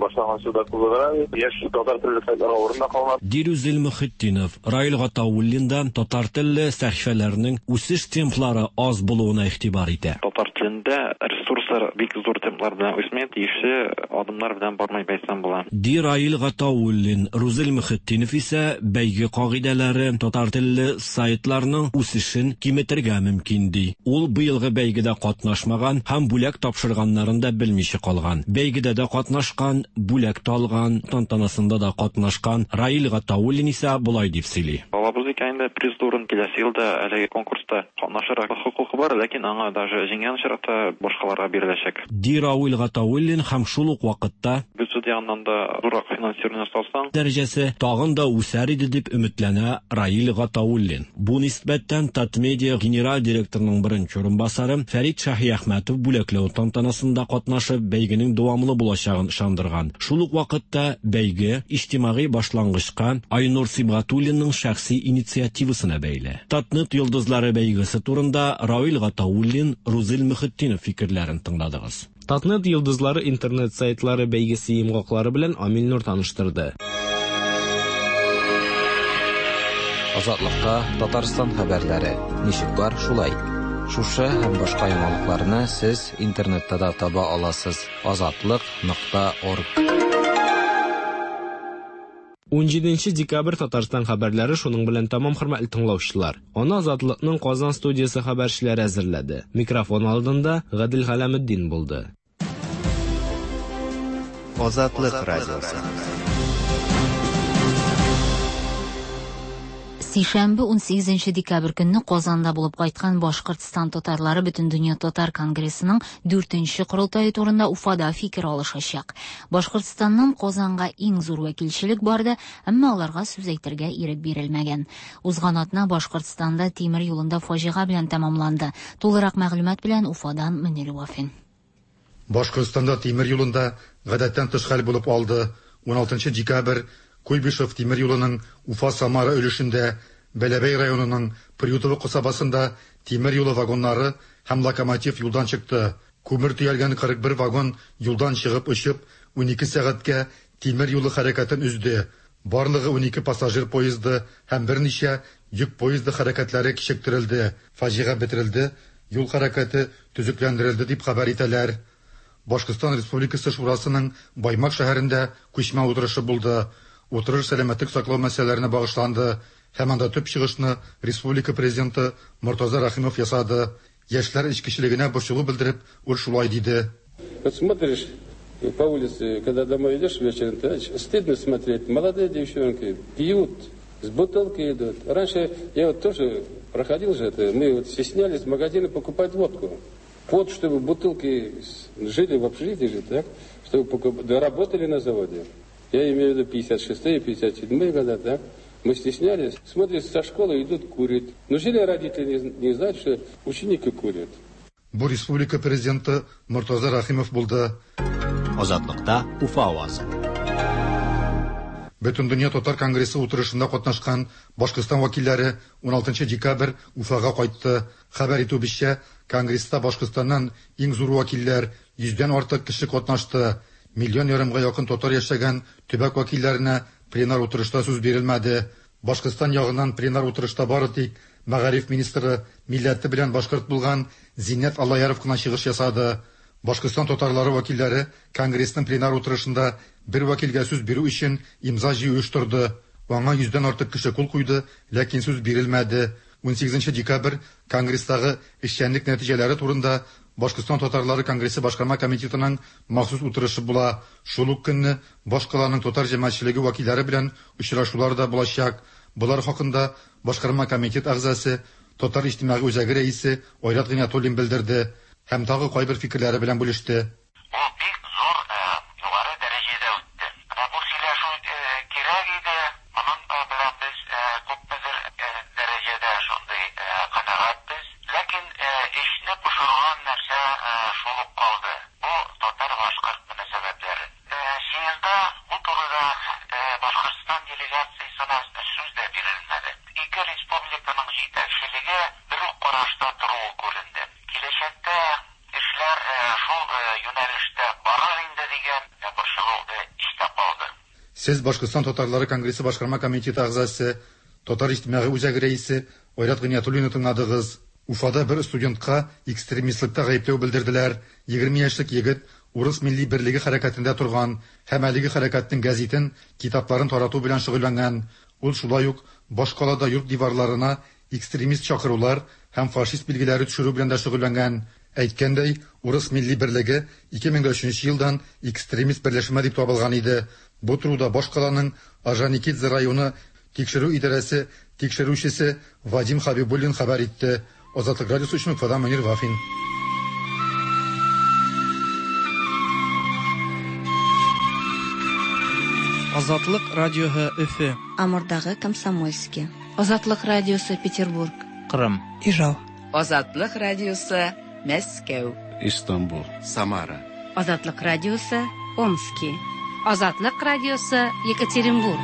Дирүзел Мөхетдинов Раил Гатауллиндан татар телле сәхифәләрнең үсеш темплары аз булуына игътибар итә. Татар телендә ресурслар бик зур темплар белән үсмәй, тиешле адымнар белән бармай бәйсәм була. Ди Раил Гатауллин. Рузел Мөхетдинов исә бәйге кагыйдәләре татар телле сайтларның үсешен киметергә мөмкин ди. Ул быелгы бәйгедә катнашмаган һәм бүләк тапшырганнарын да белмичә калган. Бәйгедә дә катнашкан, бүләк талган, тантанасында да катнашкан Раил Гатауллин исә булай дип сөйли. Алабыз икәнендә приз турын киләсе елда әлеге конкурста катнашырга хокукы бар, ләкин аңа даже җиңгән чиратта башкаларга биреләчәк. Ди Раил Гатауллин һәм шул ук вакытта бюджет янында да зуррак финансирование салсаң, дәрәҗәсе тагын да үсәр иде дип өметләнә Раил Гатауллин. Бу нисбәттән Татмедиа генераль директорының беренче урынбасары Фәрит Шаһиәхмәтов бүләкләү тантанасында катнашып бәйгенең дәвамлы булачагын ышандырган. Шул ук вакытта бәйге иҗтимагый башлангычка Айнур Сибгатуллинның шәхси инициативасына бәйле. Татнет йолдызлары бәйгесе турында Раил Гатауллин, Рузел Мөхетдинов фикерләрен тыңладыгыз. Татнет йолдызлары интернет сайтлары бәйгесе йомгаклары белән Амил Нур таныштырды. Азатлыкта Татарстан хәбәрләре. Ничек бар шулай? Шушы һәм башка яңалыкларны сез интернетта да таба аласыз. азатлык нокта орг. он җиденче декабрь Татарстан хәбәрләре шуның белән тамам, хөрмәтле тыңлаучылар. Аны Азатлыкның Казан студиясе хәбәрчеләре әзерләде. Микрофон алдында Гадил Галәметдин булды. Азатлык радиосы. Сейшәмбе он сигезенче декабрь көнне Казанда булып кайткан Башкортстан татарлары бөтен дөнья татар конгрессының дүртенче курултайы турында Уфада фикер алышачак. Башкортстанның Казанга иң зур вәкилчелек барды, әмма аларга сүз әйтергә ирек бирелмәгән. Узган атна Башкортстанда тимер юлында фаҗига белән тәмамланды. Тулырак мәгълүмат белән Уфадан Мөнир Вафин. Башкортстанда тимер юлында гадәттән тыш хәл булып алды. он алтынчы декабрь Куйбышев тимер юлының Уфа-Самара өлешендә Бәләбәй районының Приютово кысабасында тимер юлы вагоннары һәм локомотив юлдан чыкты. Күмер төялгән кырык бер вагон юлдан чыгып очып, унике сәгатькә тимер юлы хәрәкәтен үзде. Барлыгы унике пассажир поезды һәм берничә йөк поезды хәрәкәтләре кичектерелде. Фаҗига бетерелде, юл хәрәкәте төзекләндерелде дип хәбәр итәләр. Башкортстан Республикасы Шурасының Баймак шәһәрендә күчмә утырышы булды. Утырыш сәламәтлек саклау мәсьәләләренә багышланды. Һәм анда төп чыгышны республика президенты Муртаза Рахимов ясады. Яшьләр эчкечелегенә борчылу белдереп, ул шулай диде. Вот смотришь по улице, когда домой идешь вечером, стыдно смотреть. Молодые девчонки пьют, С бутылки идут. Раньше я вот тоже проходил же это, мы вот стеснялись в магазины покупать водку. Вот, чтобы бутылки жили в общежитии же, так? Чтобы покуп... да, работали на заводе. Я имею в виду пятьдесят шестые, пятьдесят седьмые годы, так? Мы стеснялись. Смотрят, со школы идут, курят. Но жили родители не, не знают, что ученики курят. Бу республика президенты Муртаза Рахимов булды. Азатлыкта Уфа авазы. Бөтен дөнья татар конгрессы утырышында катнашкан Башкортстан вәкилләре он алтынчы декабрь Уфага кайтты. Хәбәр итүебезчә, конгресста Башкортстаннан иң зур вәкилләр йөздән артык кеше катнашты. Миллион ярымга якын татар яшәгән төбәк вәкилләренә пленар утырышта сүз бирелмәде. Башкортстан ягыннан пленар утырышта бары тик Мәгариф министры милләте белән башкорт булган Зиннәт Аллаяров кына чыгыш ясады. Башкортстан татарлары вәкилләре конгрессның пленар утырышында бер вәкилгә сүз бирү өчен имза җыю оештырды. Аңа йөздән артык кеше кул куйды, ләкин сүз бирелмәде. он сигезенче декабрь конгресстагы эшчәнлек нәтиҗәләре турында Башкортстан татарлары конгрессы башкарма комитетының махсус утырышы була. Шул ук көнне башкаларның татар җәмәгатьчелеге вәкилләре белән очрашулар да булачак. Булар хакында башкарма комитет әгъзасы, татар иҗтимагый үзәге рәисе Айрат Гыйнатуллин белдерде һәм тагы кайбер фикерләре белән бүлеште. Сез Башкортстан татарлары конгрессы башкарма комитеты әгъзасы, татар иҗтимагый үзәге рәисе Айрат Гыйнатуллинны тыңладыгыз. Уфада бер студентка экстремистлыкта гаепләү белдерделәр. егерме яшьлек егет Урыс милли берлеге хәрәкәтендә торган һәм әлеге хәрәкәтнең гәзитен, китапларын тарату белән шөгыльләнгән. Ул шулай ук башкалада йорт диварларына экстремист чакырулар һәм фашист билгеләре төшерү белән дә шөгыльләнгән. Әйткәндәй, Урыс милли берлеге ике мең өченче елдан экстремист берләшмә дип табылган иде. Бу турыда башкаланың Ажаникидзе районы тикшерү идарәсе тикшерүчесе Вадим Хабибуллин хәбәр итте. Азатлык радиосы өчен Уфадан Мөнир Вафин. Азатлык радиоһы Өфе. Амурдагы Комсомольский. Азатлык радиосы Петербург. Кырым. Ижау. Азатлык радиосы Мәскәү. Истанбул. Самара. Азатлык радиосы Омский. Азатлык радиосы Екатеринбург.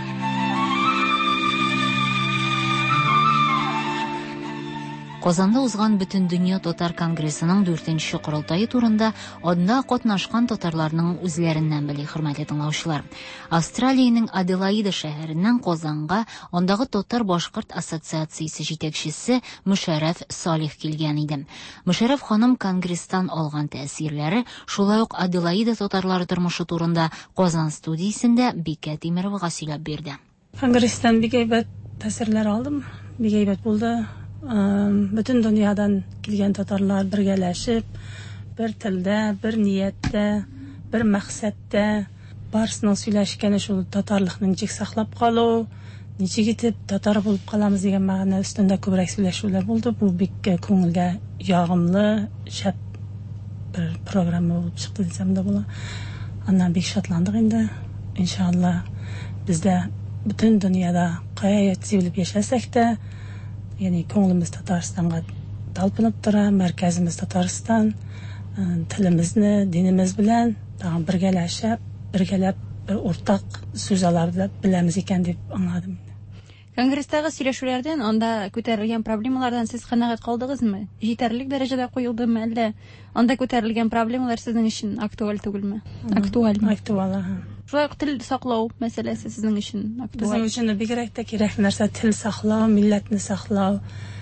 Казанда узган Бөтен дөнья татар конгрессының дүртенче курултайы турында анда катнашкан татарларның үзләреннән били, хөрмәтле тыңлаучылар. Австралиянең Аделаида шәһәреннән Казанга андагы татар башкорт ассоциациясе җитәкчесе Мөшәррәф Салих килгән иде. Мөшәррәф ханым конгресстан алган тәэсирләре, шулай ук Аделаида татарлары тормышы турында Казан студиясендә Бикә Тимеровага сөйләп бирде. Конгресстан бик әйбәт тәэсирләр алдым, бик әйбәт булды. Bütün dünyadan kilgen tatarlar birgələşib, bir tildə, bir niyyətdə, bir məqsəddə barısının söyləşkəni şu tatarlıqның cik saxlab qalı, necə gitib tatar bulub qalamız degan məğənə üstündə köbrək söyləşulər buldu. Bu bik көңілгə yağımlı, şəb bir programı olub çıxdı desəm də bula. Ondan bik şatlandıq indi. İnşallah bizdə bütün dünyada qayayət sevilib yaşasak da, yani ko'nglimiz Tataristonga talpinib tura, markazimiz Tatariston, tilimizni, dinimiz bilan birgalashib, birgalab bir o'rtaq so'zlar bilamiz ekan deb angladim. Kongressdagi сөйләшүләрдән анда күтәрелгән проблемалардан сез канәгать калдыгызмы? Җитәрлек дәрәҗәдә куелдымы, әллә анда күтәрелгән проблемалар сезнең өчен актуаль түгелме? Актуальмы? Актуаль. Шулай ук тел саклау мәсьәләсе сезнең өчен актуаль. Безнең өчен бигрәк тә кирәк нәрсә тел саклау, милләтне саклау,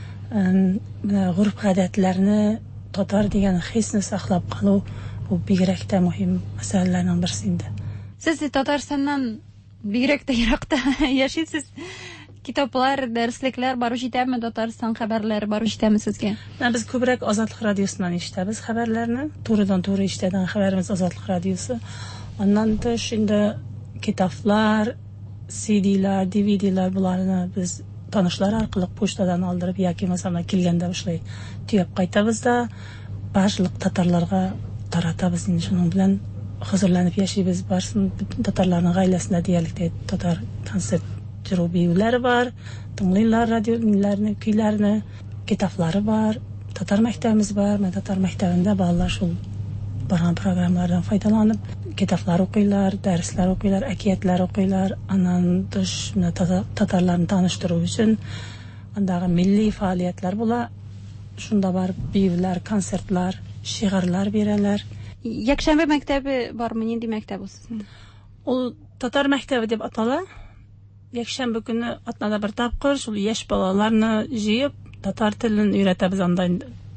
гурф-гадәтләрне, татар дигән хисне саклап калу бу бигрәк тә мөһим мәсьәләләрнең берсе инде. Сез Татарстаннан бигрәк тә еракта яшисез. Китаплар, дәреслекләр бару җитәме, Татарстан хәбәрләре бару җитәме сезгә? Без күбрәк Азатлык радиосыннан ишетәбез хәбәрләрне. Турыдан-туры ишетәдән хәбәрimiz Азатлык радиосы. Ondan da şimdi kitaplar, си ди-лар, ди ви ди-лар буларны без танышлар аркылы почтадан алдырып яки мәсәлән килгәндә бушлай төяп кайтабыз да барлык татарларга таратабыз. Инде шуның белән хәзерләнеп яшибез. Барсын бөтен татарларның гаиләсендә диярлектә татар концерт җыру биюләре бар, тыңлыйлар радиоларны, көйләрне, китаплары бар, татар мәктәбimiz бар. Мен татар мәктәбендә балалар шул барган программалардан файдаланып, китаплар укыйлар, дәресләр укыйлар, әкиятләр укыйлар. Аннан тыш татарларны таныштыру өчен андагы милли фәалиятләр була. Шунда бар биюләр, концертлар, шигырьләр бирәләр. Якшәмбе мәктәбе бармы? Нинди мәктәп ул сезнең? Ул татар мәктәбе дип атала. Якшәмбе көне атнада бер тапкыр шул яшь балаларны җыеп татар телен өйрәтәбез. Анда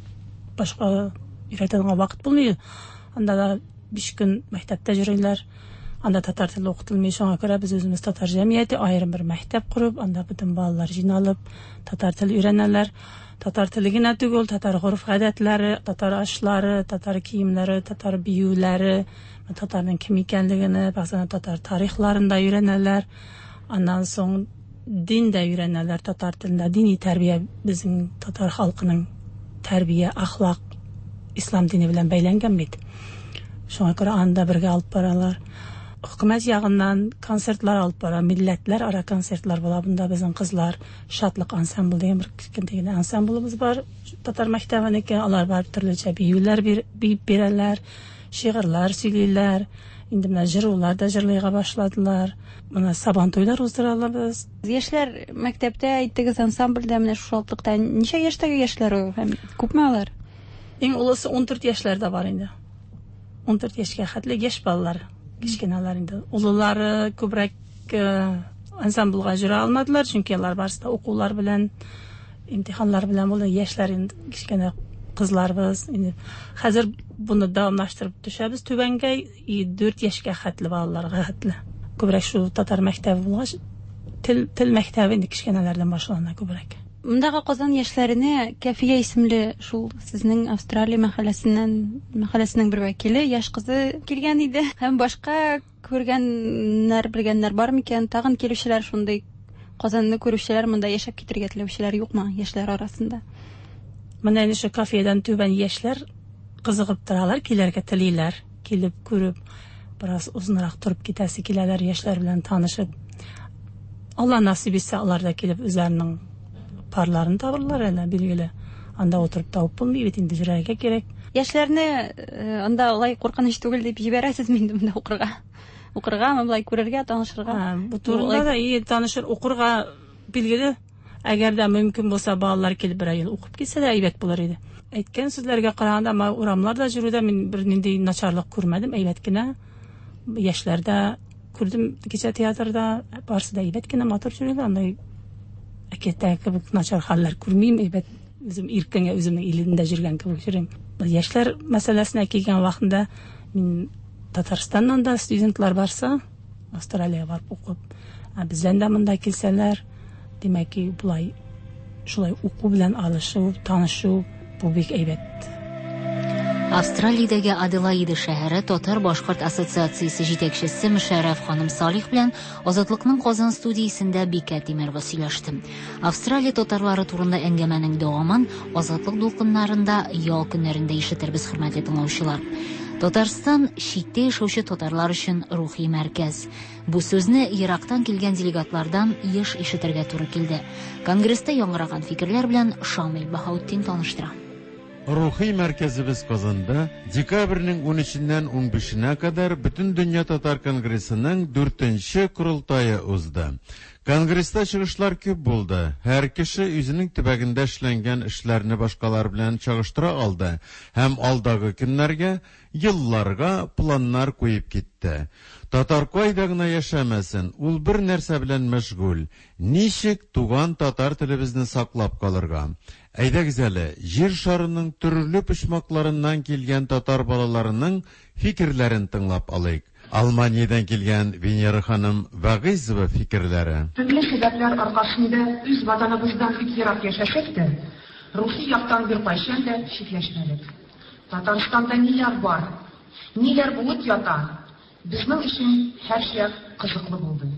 башка өйрәтергә вакыт булмый. Анда да биш көн мәктәптә йөриләр. Анда татар теле укытылмый. Шуңа күрә без үзебез татар җәмгыяте аерым бер мәктәп курып, анда бөтен балалар җыйналып, татар теле өйрәнәләр. Татар теле генә түгел, татар гореф-гадәтләре, татар ашлары, татар киемнәре, татар биюләре, татарның кем икәнлегене, бәгъзән татар тарихларын да өйрәнәләр. Аннан соң дин дә өйрәнәләр татар телендә. Дини тәрбия безнең татар халкының тәрбия, ахлак, ислам дине белән бәйләнгән бит. Шуңа күрә анда бергә алып баралар. Хөкүмәт ягыннан концертлар алып бара, милләтләр ара концертлар була. Бунда безнең кызлар шатлык ансамбль дигән бер кичкенә ансамблебыз бар. Татар мәктәбенеке, алар бар төрлечә биюләр биеп бирәләр, шигырьләр сөйлиләр. Инде менә җырлар да җырлыйга башладылар. Менә сабан туйлар уздыраларбыз. Яшьләр мәктәптә әйттегез, ансамбльдә менә шултыкта ничә яшьтәге яшьләр ул? Һәм күпме алар? Иң улысы он дүрт яшьләрдә бар инде. он дүрт яшькә хәтле яшь балалар. Кичкенәләр инде. Улылары күбрәк ансамбльгә җыра алмадылар, чөнки алар барысы да укулар белән, имтиханнар белән булды. Яшьләр инде кичкенә кызларбыз. Инде хәзер буны дәвамлаштырып төшәбез түбәнгә дүрт яшькә хәтле балаларга хәтле. Күбрәк шу татар мәктәбе булгач, тел тел мәктәбе инде кичкенәләрдән башлана күбрәк. Мондагы Казан яшьләренә Кәфия исемле шул сезнең Австралия мәхәлләсеннән мәхәлләсенең бер вәкиле, яшь кызы килгән иде. Һәм башка күргәннәр, белгәннәр бар микән? Тагын килүчеләр шундый Казанны күрүчеләр, монда яшәп китәргә теләүчеләр юкмы яшьләр арасында? Менә инде шу кафедан түбән яшьләр кызыгып торалар, килергә телиләр, килеп күреп, бераз узынрак торып китәсе киләләр, яшьләр белән танышып. Алла насыйп итсә, алар да килеп үзләренең парларын табырлар әле, билгеле. Анда утырып табып булмый бит, инде җырарга кирәк. Яшьләрне анда алай куркыныч түгел дип җибәрәсез инде монда укырга. Укырга, булай күрергә, танышырга. Бу турыда да и танышыр, укырга билгеле. Әгәр дә мөмкин булса, балалар килеп бер ел укып китсә дә әйбәт булыр иде. Әйткән сүзләргә караганда, ма урамларда җөрүдә мин бер нинди начарлык күрмәдем, әйбәт кенә. Яшьләрдә күрдем, кичә театрда барсы да әйбәт кенә матур җөрүләр, андай әкияттә кебек начар хәлләр күрмим, әйбәт үзем иркенгә үземнең илендә җөргән кебек җөрим. Яшьләр мәсьәләсенә килгән вакытында мин Татарстаннан да студентлар барса, Австралиягә барып укып, бездән дә монда килсәләр, димәк ки, булай шулай уку белән алышу, танышу бу бик әйбәт. Австралиядәге Аделаида шәһәре Татар башкорт ассоциациясе җитәкчесе Мөшәррәф ханым Салих белән Азатлыкның Казан студиясендә Бикә Тимерова сөйләште. Австралия татарлары турында әңгәмәнең дәвамын Азатлык дулкыннарында ял көннәрендә ишетербез, хөрмәтле тыңлаучылар. Татарстан читтә яшәүче татарлар өчен рухи мәркәз. Бу сүзне ерактан килгән делегатлардан еш ишетергә туры килде. Конгресста яңгыраган фикерләр белән Шамил Баһаутдин таныштыра. Рухи мәркәзебез Казанда декабрьнең унөченнән унбишенә кадәр Бөтен дөнья татар конгрессының дүртенче курултайы узды. Конгресста чыгышлар күп булды. Һәр кеше үзенең төбәгендә эшләнгән эшләрне башкалар белән чагыштыра алды һәм алдагы көннәргә, елларга планнар куеп китте. Татар кайда гына яшәмәсен, ул бер нәрсә белән мәшгуль. Ничек туган татар телебезне саклап калырга? Әйдәгез әле, җир шарының төрле почмакларыннан килгән татар балаларының фикерләрен тыңлап алыйк. Алманиядән килгән Венера ханым Вәгыйзова фикерләре. Төрле сәбәпләр аркасында үз ватаныбыздан бик ерак яшәсәк тә, рухи яктан бер кайчан да читләшмәдек. Татарстанда ниләр бар, ниләр булып ята, безнең өчен һәр шәй кызыклы булды.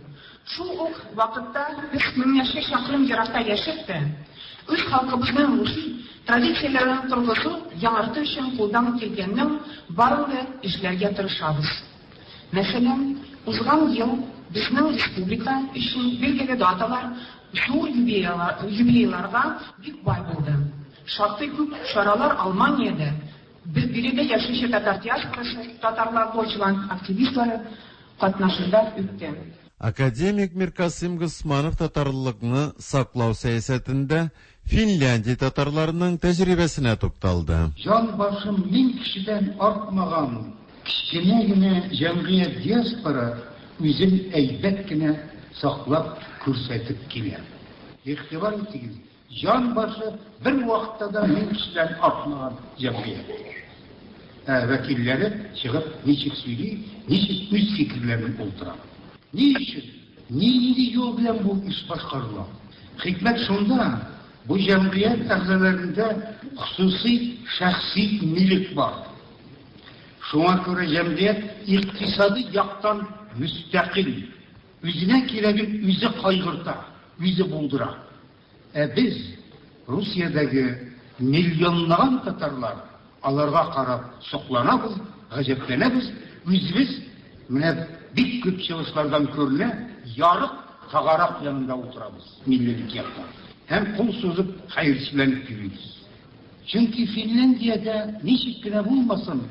Шул ук вакытта без мең яшькә чакрым еракта яшәп тә, үз халкыбызның рухи традицияләрен торгызу, яңарту өчен кулдан килгәннең барын да эшләргә тырышабыз. Мәсәлән, узган ел безнең республика өчен билгеле даталар, зур юбилейларга бик бай булды. Шактый күп чаралар Алманиядә, биредә яшәүче татар диаспорасы, татарлар булган активистлары катнашында үтте. Академик Миркасим Госманов татарлыкны саклау сәясәтендә Финляндия татарларының тәҗрибәсенә тукталды. Жан башым мин кешедән артмаган кечкенә генә җәмгыять диаспора үзен әйбәт кенә саклап күрсәтеп килә. Игътибар итегез, жан башы бер вакытта да мин кешедән артмаган җәмгыять. Ә вәкилләре чыгып ничек сөйли, ничек үз фикерләрен булдыра. Ни өчен? Нинди юл белән бу эш башкарыла? Хикмәт шунда, бу җәмгыять әгъзаларында хусусый шәхси милек бар. Шуңа күрә җәмгыять икътисади яктан мустақил, үзенә кирәген үзе кайгырта, үзе булдыра. Ә без Русиядәге миллионлаган татарлар аларга карап сокланабыз, гаҗәпләнәбез, үзебез менә бик күп чыгышлардан күренә, ярык тагарак янында утырабыз, миллилек якта. Һәм кул сузып хәйрчеләнеп йөрибез. Чөнки Финляндиядә ничек кенә булмасын,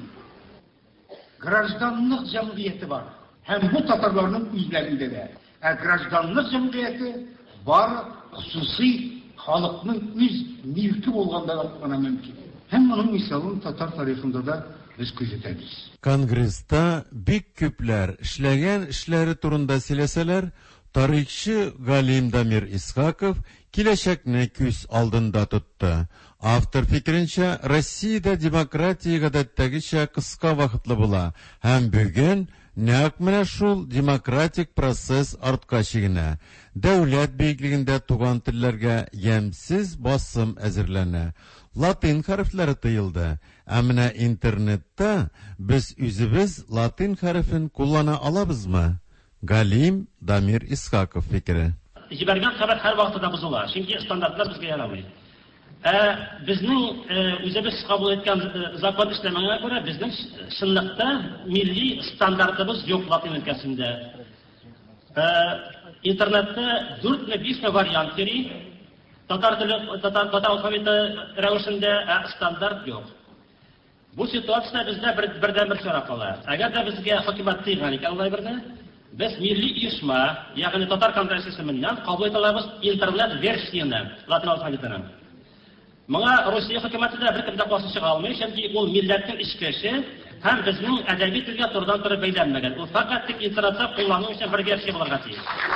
гражданлык җәмгыяте бар. Һәм бу татарларның үзләрендә дә. Ә гражданлык җәмгыяте бар хусусый халыкның үз милке булганда гына мөмкин. Һәм моның мисалын татар тарихында да biz күзәтәбез. Конгресста бик күпләр эшләгән эшләре турында сөйләсәләр, тарихчы Галим Дамир Исхаков киләчәкне күз алдында тотты. Автор фикеренчә, Россиядә демократия гадәттәгечә кыска вакытлы була, һәм бүген нәкъ менә шул демократик процесс артка чигенә. Дәүләт биеклегендә туган телләргә ямьсез басым әзерләнә. Латин хәрефләре тыелды. Ә менә интернетта без үзебез латин хәрефен куллана алабызмы? Галим Дамир Исхаков фикере. Җибәргән хәбәр һәр вакытта бозыла, чөнки стандартлар безгә ярамый. Ә безнең үзебез кабул иткән закон эшләмәгә күрә безнең чынлыкта милли стандартыбыз юк латин өлкәсендә. Интернетта дүртме бишме вариант йөри. Татар теле, татар алфавиты рәвешендә стандарт юк. Бу ситуация бездә бердән-бер чара кала. Әгәр дә безгә хөкүмәт тыйган икән алай берне, без милли оешма, ягъни татар конгрессы менән кабул итәләбез интернет версияны, латин алфавитын. Моңа Русия хөкүмәте дә бер кемдә касы чыга алмый, чөнки ул милләтнең ичке эше һәм безнең әдәби телгә турыдан туры бәйләнмәгән. Ул фақат тик интернетта куллану өчен бер версия булырга тиеш.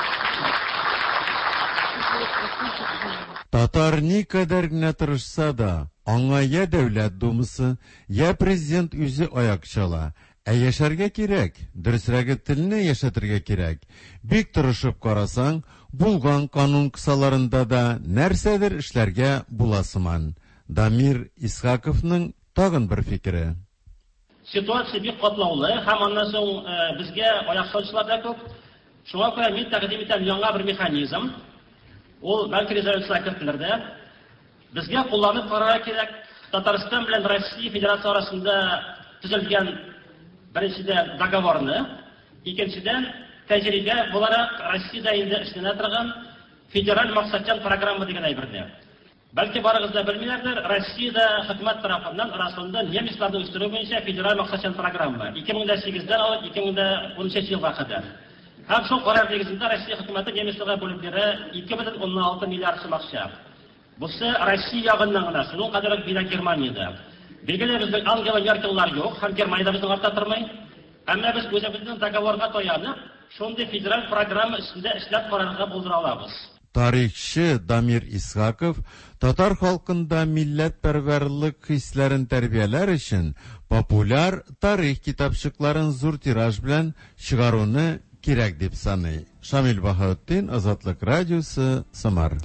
Татар никадәр генә тырышса да, аңа я дәүләт думасы, я президент үзе аяк чала. Ә яшәргә кирәк, дөресрәге телне яшәтергә кирәк. Бик тырышып карасаң, булган канун кысаларында да нәрсәдер эшләргә буласыман. Дамир Исхаковның тагын бер фикере. Ситуация бик катлаулы, һәм аннан соң безгә аяк чалучылар да күп. Шуңа күрә мин тәкъдим итәм яңа бер механизм. Ул бәлки резолюция кертелердә. Безгә кулланып карарга кирәк. Татарстан белән Россия Федерация арасында төзелгән беренчедән договорны, икенчедән тәҗрибә буларак Россиядә инде эшләнә торган федераль максатчан программа дигән әйберне. Бәлки барыгыз да белмиләрдер, Россиядә хөкүмәт тарафыннан арасында немецларны үстерү буенча федераль максатчан программа ике мең сигездән алып ике мең унөченче елга кадәр. Һәм шул карар нигезендә Россия хөкүмәте немецларга бүлеп бирә ике бөтен уннан алты миллиард сум акча. Бусы Россия ягыннан гына, шуның кадәр бирә Германиядә. Билгеле безнең Ангела Меркельләр юк, һәм Германиядә безнең артта тормый. Әмма без үзебезнең договорга таянып, шундый федераль программа өстендә эшләп карарга булдыра алабыз. Тарихчы Дамир Исхаков татар халкында милләтпәрвәрлек хисләрен тәрбияләр өчен популяр тарих китапчыкларын зур тираж белән чыгаруны кирәк дип саный. Шамил Баһаутдин, Азатлык радиосы, Самар.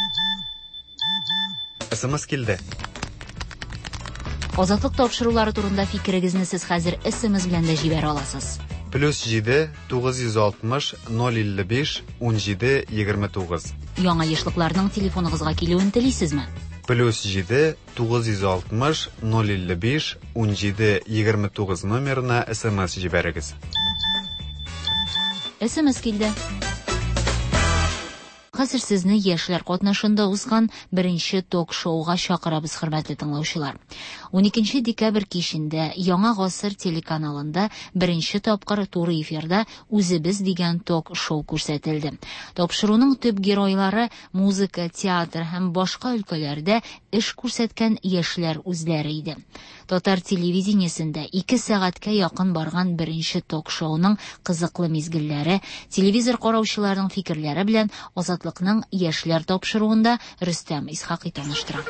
СМС килде. Азатлык тапшырулары турында фикерегезне сез хәзер эс эм эс белән дә җибәрә аласыз. плюс җиде тугыз йөз алтмыш ноль илле биш унҗиде егерме тугыз. Яңа яшьлекләрнең телефоныгызга килүен телисезме? плюс җиде тугыз йөз алтмыш ноль илле биш унҗиде егерме тугыз номерына смс җибәрегез. Смс килде. Хәзер сезне яшьләр катнашында узган беренче ток-шоуга чакырабыз, хөрмәтле тыңлаучылар. уникенче декабрь кичендә Яңа гасыр телеканалында беренче тапкыр туры эфирда Үзебез дигән ток-шоу күрсәтелде. Тапшыруның төп геройлары музыка, театр һәм башка өлкәләрдә эш күрсәткән яшьләр үзләре иде. Татар телевидениесендә ике сәгатькә якын барган беренче ток-шоуның кызыклы мизгелләре, телевизор караучыларның фикерләре белән Азатлыкның яшьләр тапшыруында Рөстәм Исхакый таныштыра.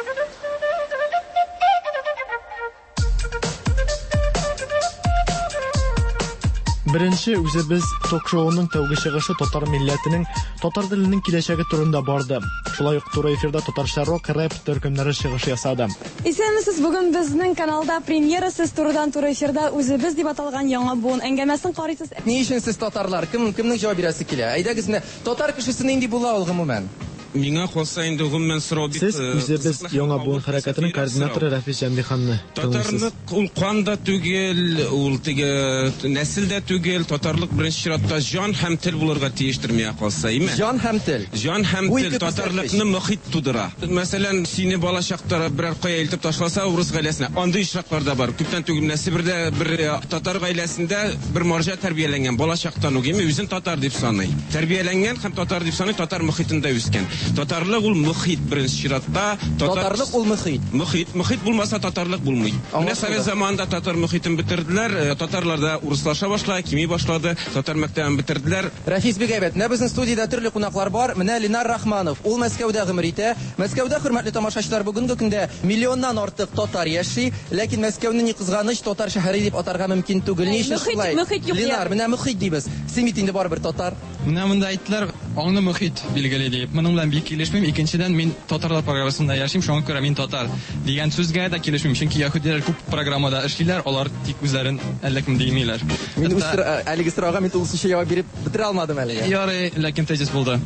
Беренче Үзебез ток-шоуның тәүге чыгышы татар милләтенең, татар теленең киләчәге турында барды. Шулай ук туры эфирда татарча рок, рэп төркемнәре чыгыш ясады. Исәнмесез, бүгін безнең каналда премьерасыз турыдан туры эфирда Үзебез дип аталган яңа буын әңгәмәсен карыйсыз. Ни өчен сез татарлар? Кем кемнең җавап бирәсе килә? Әйдәгез менә татар кешесе нинди була ул гомумән? Миңа калса инде гомумән сорау бит. Сез Үзебез яңа буын хәрәкәтенең координаторы Рафис Җанбиханны. Татарлык ул канда түгел, ул теге нәселдә түгел, татарлык беренче чиратта җан һәм тел булырга тиештер миңа калса, име? Җан һәм тел. Җан һәм тел татарлыкны мөхит тудыра. Мәсәлән, сине бала чакта берәр кая илтеп ташласа, урыс гаиләсенә, андый ишракларда бар. Күптән түгел менә Себердә бер татар гаиләсендә бер марҗа тәрбияләнгән бала чактан ук, име, үзен татар дип саный. Тәрбияләнгән һәм татар дип саный, татар мөхитендә үскән. Татарлык ул мөхит беренче чиратта. Татарлык ул мөхит. Мөхит, мөхит булмаса татарлык булмый. Менә совет заманында татар мөхитен битерделәр, татарлар да урыслаша башлады, кими башлады, татар мәктәбен битерделәр. Рафис бик әйбәт. Менә безнең студиядә төрле кунаклар бар. Менә Ленар Рахманов, ул Мәскәүдә гомер итә. Мәскәүдә, хөрмәтле тамашачылар, бүгенге көндә миллионнан артык татар яши, ләкин Мәскәүне ни кызганыч татар шәһәре дип атарга мөмкин түгел. Ни өчен шулай? Ленар, менә мөхит дибез. Симит инде барыбер татар. Менә монда әйттеләр, аңны мөхит билгеле дип. Моның белән бик килешмим. Икенчедән, мин татарлар программасында яшим, шуңа күрә мин татар дигән сүзгә дә килешмим. Чөнки яһүдиләр күп программада эшлиләр, алар тик үзләрен әлләкем димиләр. Мин үз әлеге сорауга мин тулысынча җавап биреп бетерә алмадым әлегә. Ярый, ләкин тезис булды.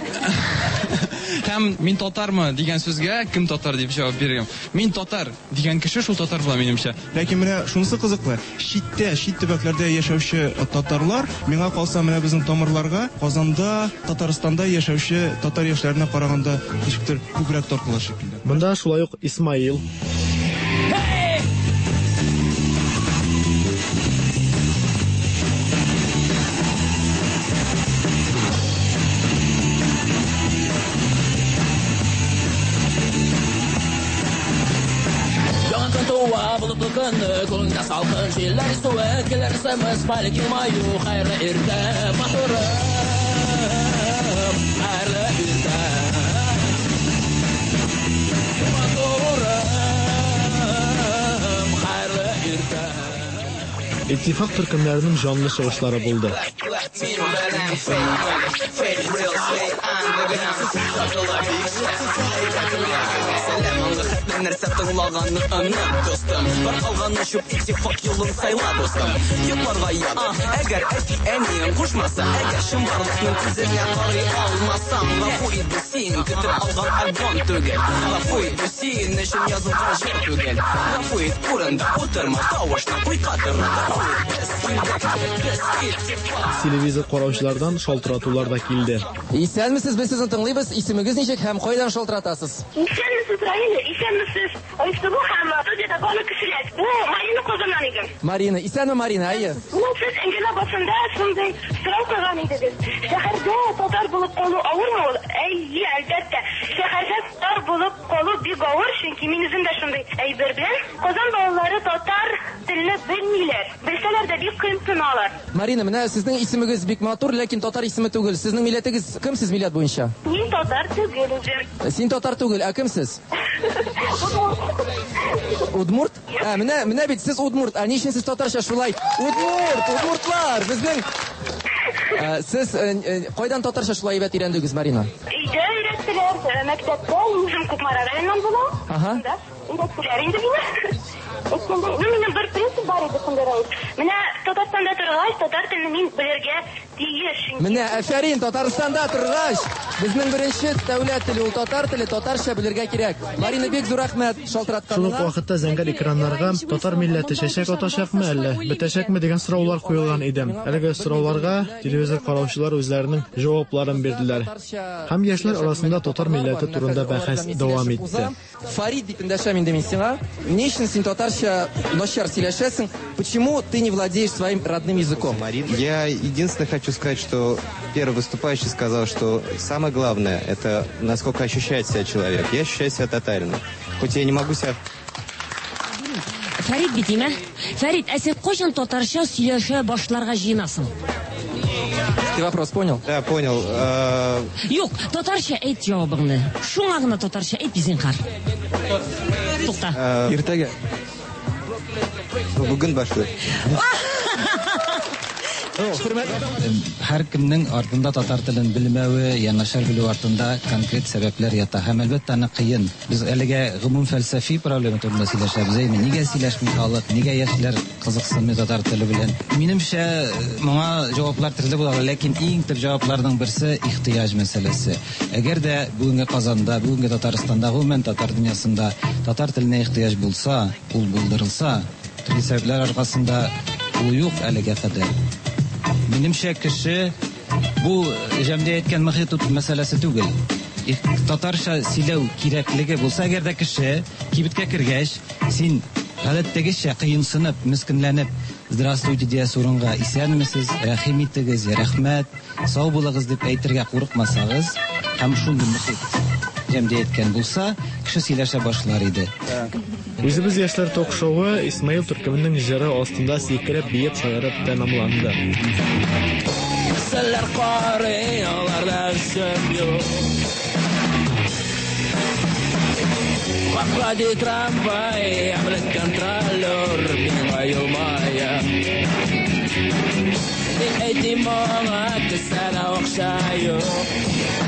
Һәм мин татармы дигән сүзгә кем татар дип җавап бирәм. Мин татар дигән кеше шул татар була минемчә. Ләкин менә шунысы кызыклы. Читтә, чит төбәкләрдә яшәүче татарлар, миңа калса менә безнең тамырларга Казанда, Татарстанда яшәүче татар яшьләренә караганда ничектер күбрәк тартыла шикелле. Монда шулай ук Исмаил, Kulunda salkın şeyler soğuk gelirse mesbalik yumayu hayırlı irde maturım hayırlı irde maturım hayırlı irde. İttifak türkümlərinin canlı çığışları buldu. Нәрсә тыңлаганны аннан достым бар калганны шуп иттифак юлын сайла достым юкларга ят әгәр әти әнием кушмаса әгәр шымбарлыкның күзенә карый алмасам гафу ит бу син көтеп алган альбом түгел гафу ит бу син өчен язылган җыр түгел гафу ит урында утырма тавышны куй катырма Телевизор караучылардан шалтыратулар да килде. Исәнмесез, без сезне тыңлыйбыз. Исемегез ничек һәм кайдан шалтыратасыз? Исәнмесез, Раиля, исәнмесез. Айсыбу һәм студияда баны кешеләр. Бу Марина Казаннан идем. Марина, исәнме Марина, әйе? Ул сез Әңгәлә басында шундый сорау кылган идегез. Шәһәрдә татар булып калу авырмы ул? Әйе, әлбәттә. Шәһәрдә татар булып калу бик авыр, чөнки мин үзем дә шундый әйбер белән. Казан балалары татар телне белмиләр. Белсәләр дә бик кыен тыналар. Марина, менә сезнең исемегез бик матур, ләкин татар исеме түгел. Сезнең милләтегез кем сез милләт буенча? Мин татар түгел үзем. Син татар түгел, ә кем сез? Удмурт? Ә, менә, менә бит сез Удмурт. Ә ни өчен сез татарча шулай? Удмурт, Удмуртлар, безнең сез кайдан татарча шулай әйбәт өйрәндегез, Марина? Өйдә өйрәттеләр, мәктәптә, үзем Күпмара районыннан булам. Ага. Өйрәттеләр инде мине. Әйткәндә, ну минем бер принцип бар иде шунда. Менә Татарстанда торгач, татар телен мин белергә тиеш. Менә әфәрин, Татарстанда торгач, безнең беренче дәүләт теле ул татар теле, татарча белергә кирәк. Марина, бик зур рәхмәт шалтыратканыңа. Шул ук вакытта зәңгәр экраннарга татар милләте чәчәк атачакмы әллә, бетәчәкме дигән сораулар куелган иде. Әлеге сорауларга телевизор караучылар үзләренең җавапларын бирделәр. Һәм яшьләр арасында татар милләте турында бәхәс дәвам итте. Фарид дип эндәшәм инде мин сиңа. Ни өчен син татарча начар сөйләшәсең? Почему ты не владеешь своим родным языком? Я единственное хочу сказать, что первый выступающий сказал, что самое главное — это насколько ощущает себя человек. Я ощущаю себя татарином. Хоть я не могу себя... Фарид бит име? Фарид, ә син кайчан татарча сөйләшә башларга җыенасың? Ты вопрос понял? Да, понял. Юк, татарча әйт җавабыңны. Шуңа гына татарча әйт бизинкар. Тукта. Иртәгә. Бүген башлый. Һәр кемнең артында татар телен белмәве, яңашар белү артында конкрет сәбәпләр ята. Һәм әлбәттә аны кыен. Без әлегә гомум фәлсәфи проблема турында сөйләшәбез. Әйме, нигә сөйләшми халык, нигә яшьләр кызыксынмый татар теле белән? Минемчә, моңа җаваплар төрле була, ләкин иң төп җавапларның берсе ихтыяҗ мәсьәләсе. Әгәр дә бүгенге Казанда, бүгенге Татарстанда, гомумән татар дөньясында татар теленә ихтыяҗ булса, ул булдырылса, төрле сәбәпләр аркасында ул юк әлегә кадәр. Минемчә, кеше бу җәмгыятькә мөхит мәсьәләсе түгел. Татарча сөйләү кирәклеге булса, әгәр дә кеше кибеткә кергәч, син гадәттәгечә кыенсынып, мискенләнеп, здравствуйте дия сурынга исәнмесез, рәхим итегез, рәхмәт, сау булыгыз дип әйтергә курыкмасагыз, һәм шундый мөхит җәмгыятькә булса, кеше сөйләшә башлар иде. Үзебез яшьләр ток-шоуы Исмаил Төркемнең җыры астында сикереп, биеп, шаярып тәмамланды. Сәлләр карый, аларда сөм юк. Ваклады трамвай, әмлек контролер, миңа елмая. Әйтим моңа, кесәнә акча юк.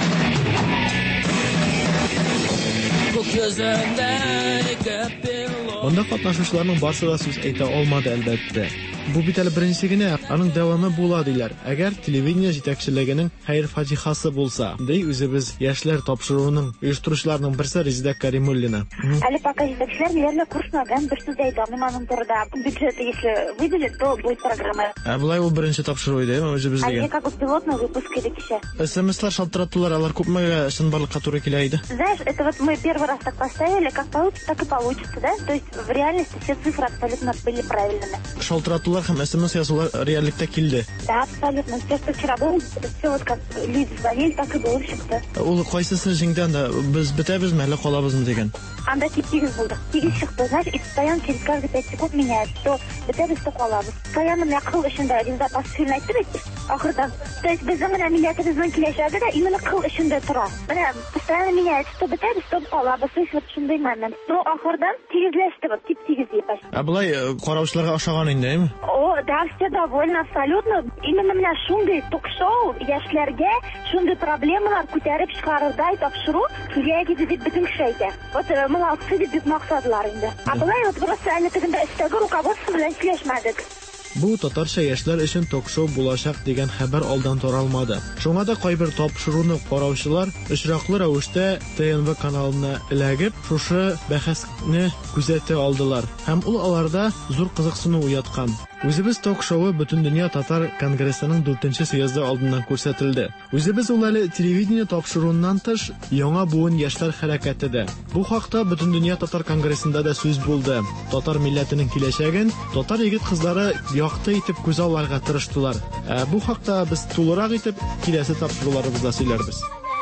Онда катнашучыларның барысы да сүз әйтә алмады әлбәттә. Бу бит әле беренче генә, аның дәвамы була диләр. Әгәр телевидение җитәкчелегенең хәер-фатихасы булса, ди үзебез яшьләр тапшыруының оештыручыларының берсе Резида Каримуллина. Әле пока җитәкчеләр милләрне курсмаган, бер сүз әйтә алмыйм аның турында. Бюджеты если выделят, то будет программа. Ә булай ул беренче тапшыру иде, үзебез дигән. Әле как пилотный выпуск иде кичә. СМСлар шалтыраттылар, алар күпме чынбарлыкка туры килә иде. Знаешь, это вот мы первый раз так поставили, как получится, так и получится, да? То есть в реальности все цифры абсолютно были правильными. Шалтыраттылар һәм СМС язулар реальлектә килде. Да, абсолютно. Все, что вчера было, все вот как люди звонили, так и было чыкты. Ул кайсысы җиңдән дә без бетәбезме, әллә калабызмы дигән. Анда тигез булды. Тигез чыкты, знаешь, и постоянно через каждые пять секунд меняется. То бетәбез, то калабыз. Постоянно меня кыл эчендә Резида Пасфиль әйтте бит. Ахырдан. То есть безнең менә милләтебезнең киләчәге дә именно кыл эчендә тора. Менә постоянно меняется, то бетәбез, то калабыз. Вот шундый момент. Но ахырдан тигезләште, вот тип-тигез дип. Ә булай караучыларга ошаган инде, әйме? О, да, все довольны абсолютно. Именно менә шундый ток-шоу яшьләргә шундый проблемалар күтәреп чыгарырдай тапшыру кирәк иде дип бөтен кеше әйтә. Вот молодцы дип бик максадлар инде. А булай вот просто әле тегендә өстәге руководство белән сөйләшмәдек. Бу татарча яшьләр өчен ток-шоу булачак дигән хәбәр алдан таралмады. Шуңа да кайбер тапшыруны караучылар очраклы рәвештә ТНВ каналына эләгеп, шушы бәхәсне күзәтә алдылар. Һәм ул аларда зур кызыксыну уяткан. Үзебез ток-шоуы Бөтен дөнья татар конгрессының дүртенче съезды алдыннан күрсәтелде. Үзебез ул әле телевидение тапшыруыннан тыш яңа буын яшьләр хәрәкәте дә. Бу хакта Бөтен дөнья татар конгрессында да сүз булды. Татар милләтенең киләчәген татар егет-кызлары якты итеп күз алырга тырыштылар. Ә бу хакта без тулырак итеп киләсе тапшыруларыбызда сөйләрбез.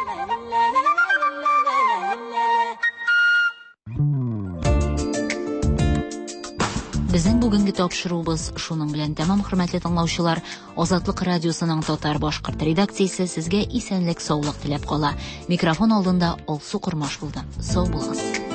Безнең бүгенге тапшыруыбыз шуның белән тәмам, хөрмәтле тыңлаучылар. Азатлык радиосының татар-башкорт редакциясе сезгә исәнлек, саулык теләп кала. Микрофон алдында Алсу Курмаш булды. Сау булыгыз.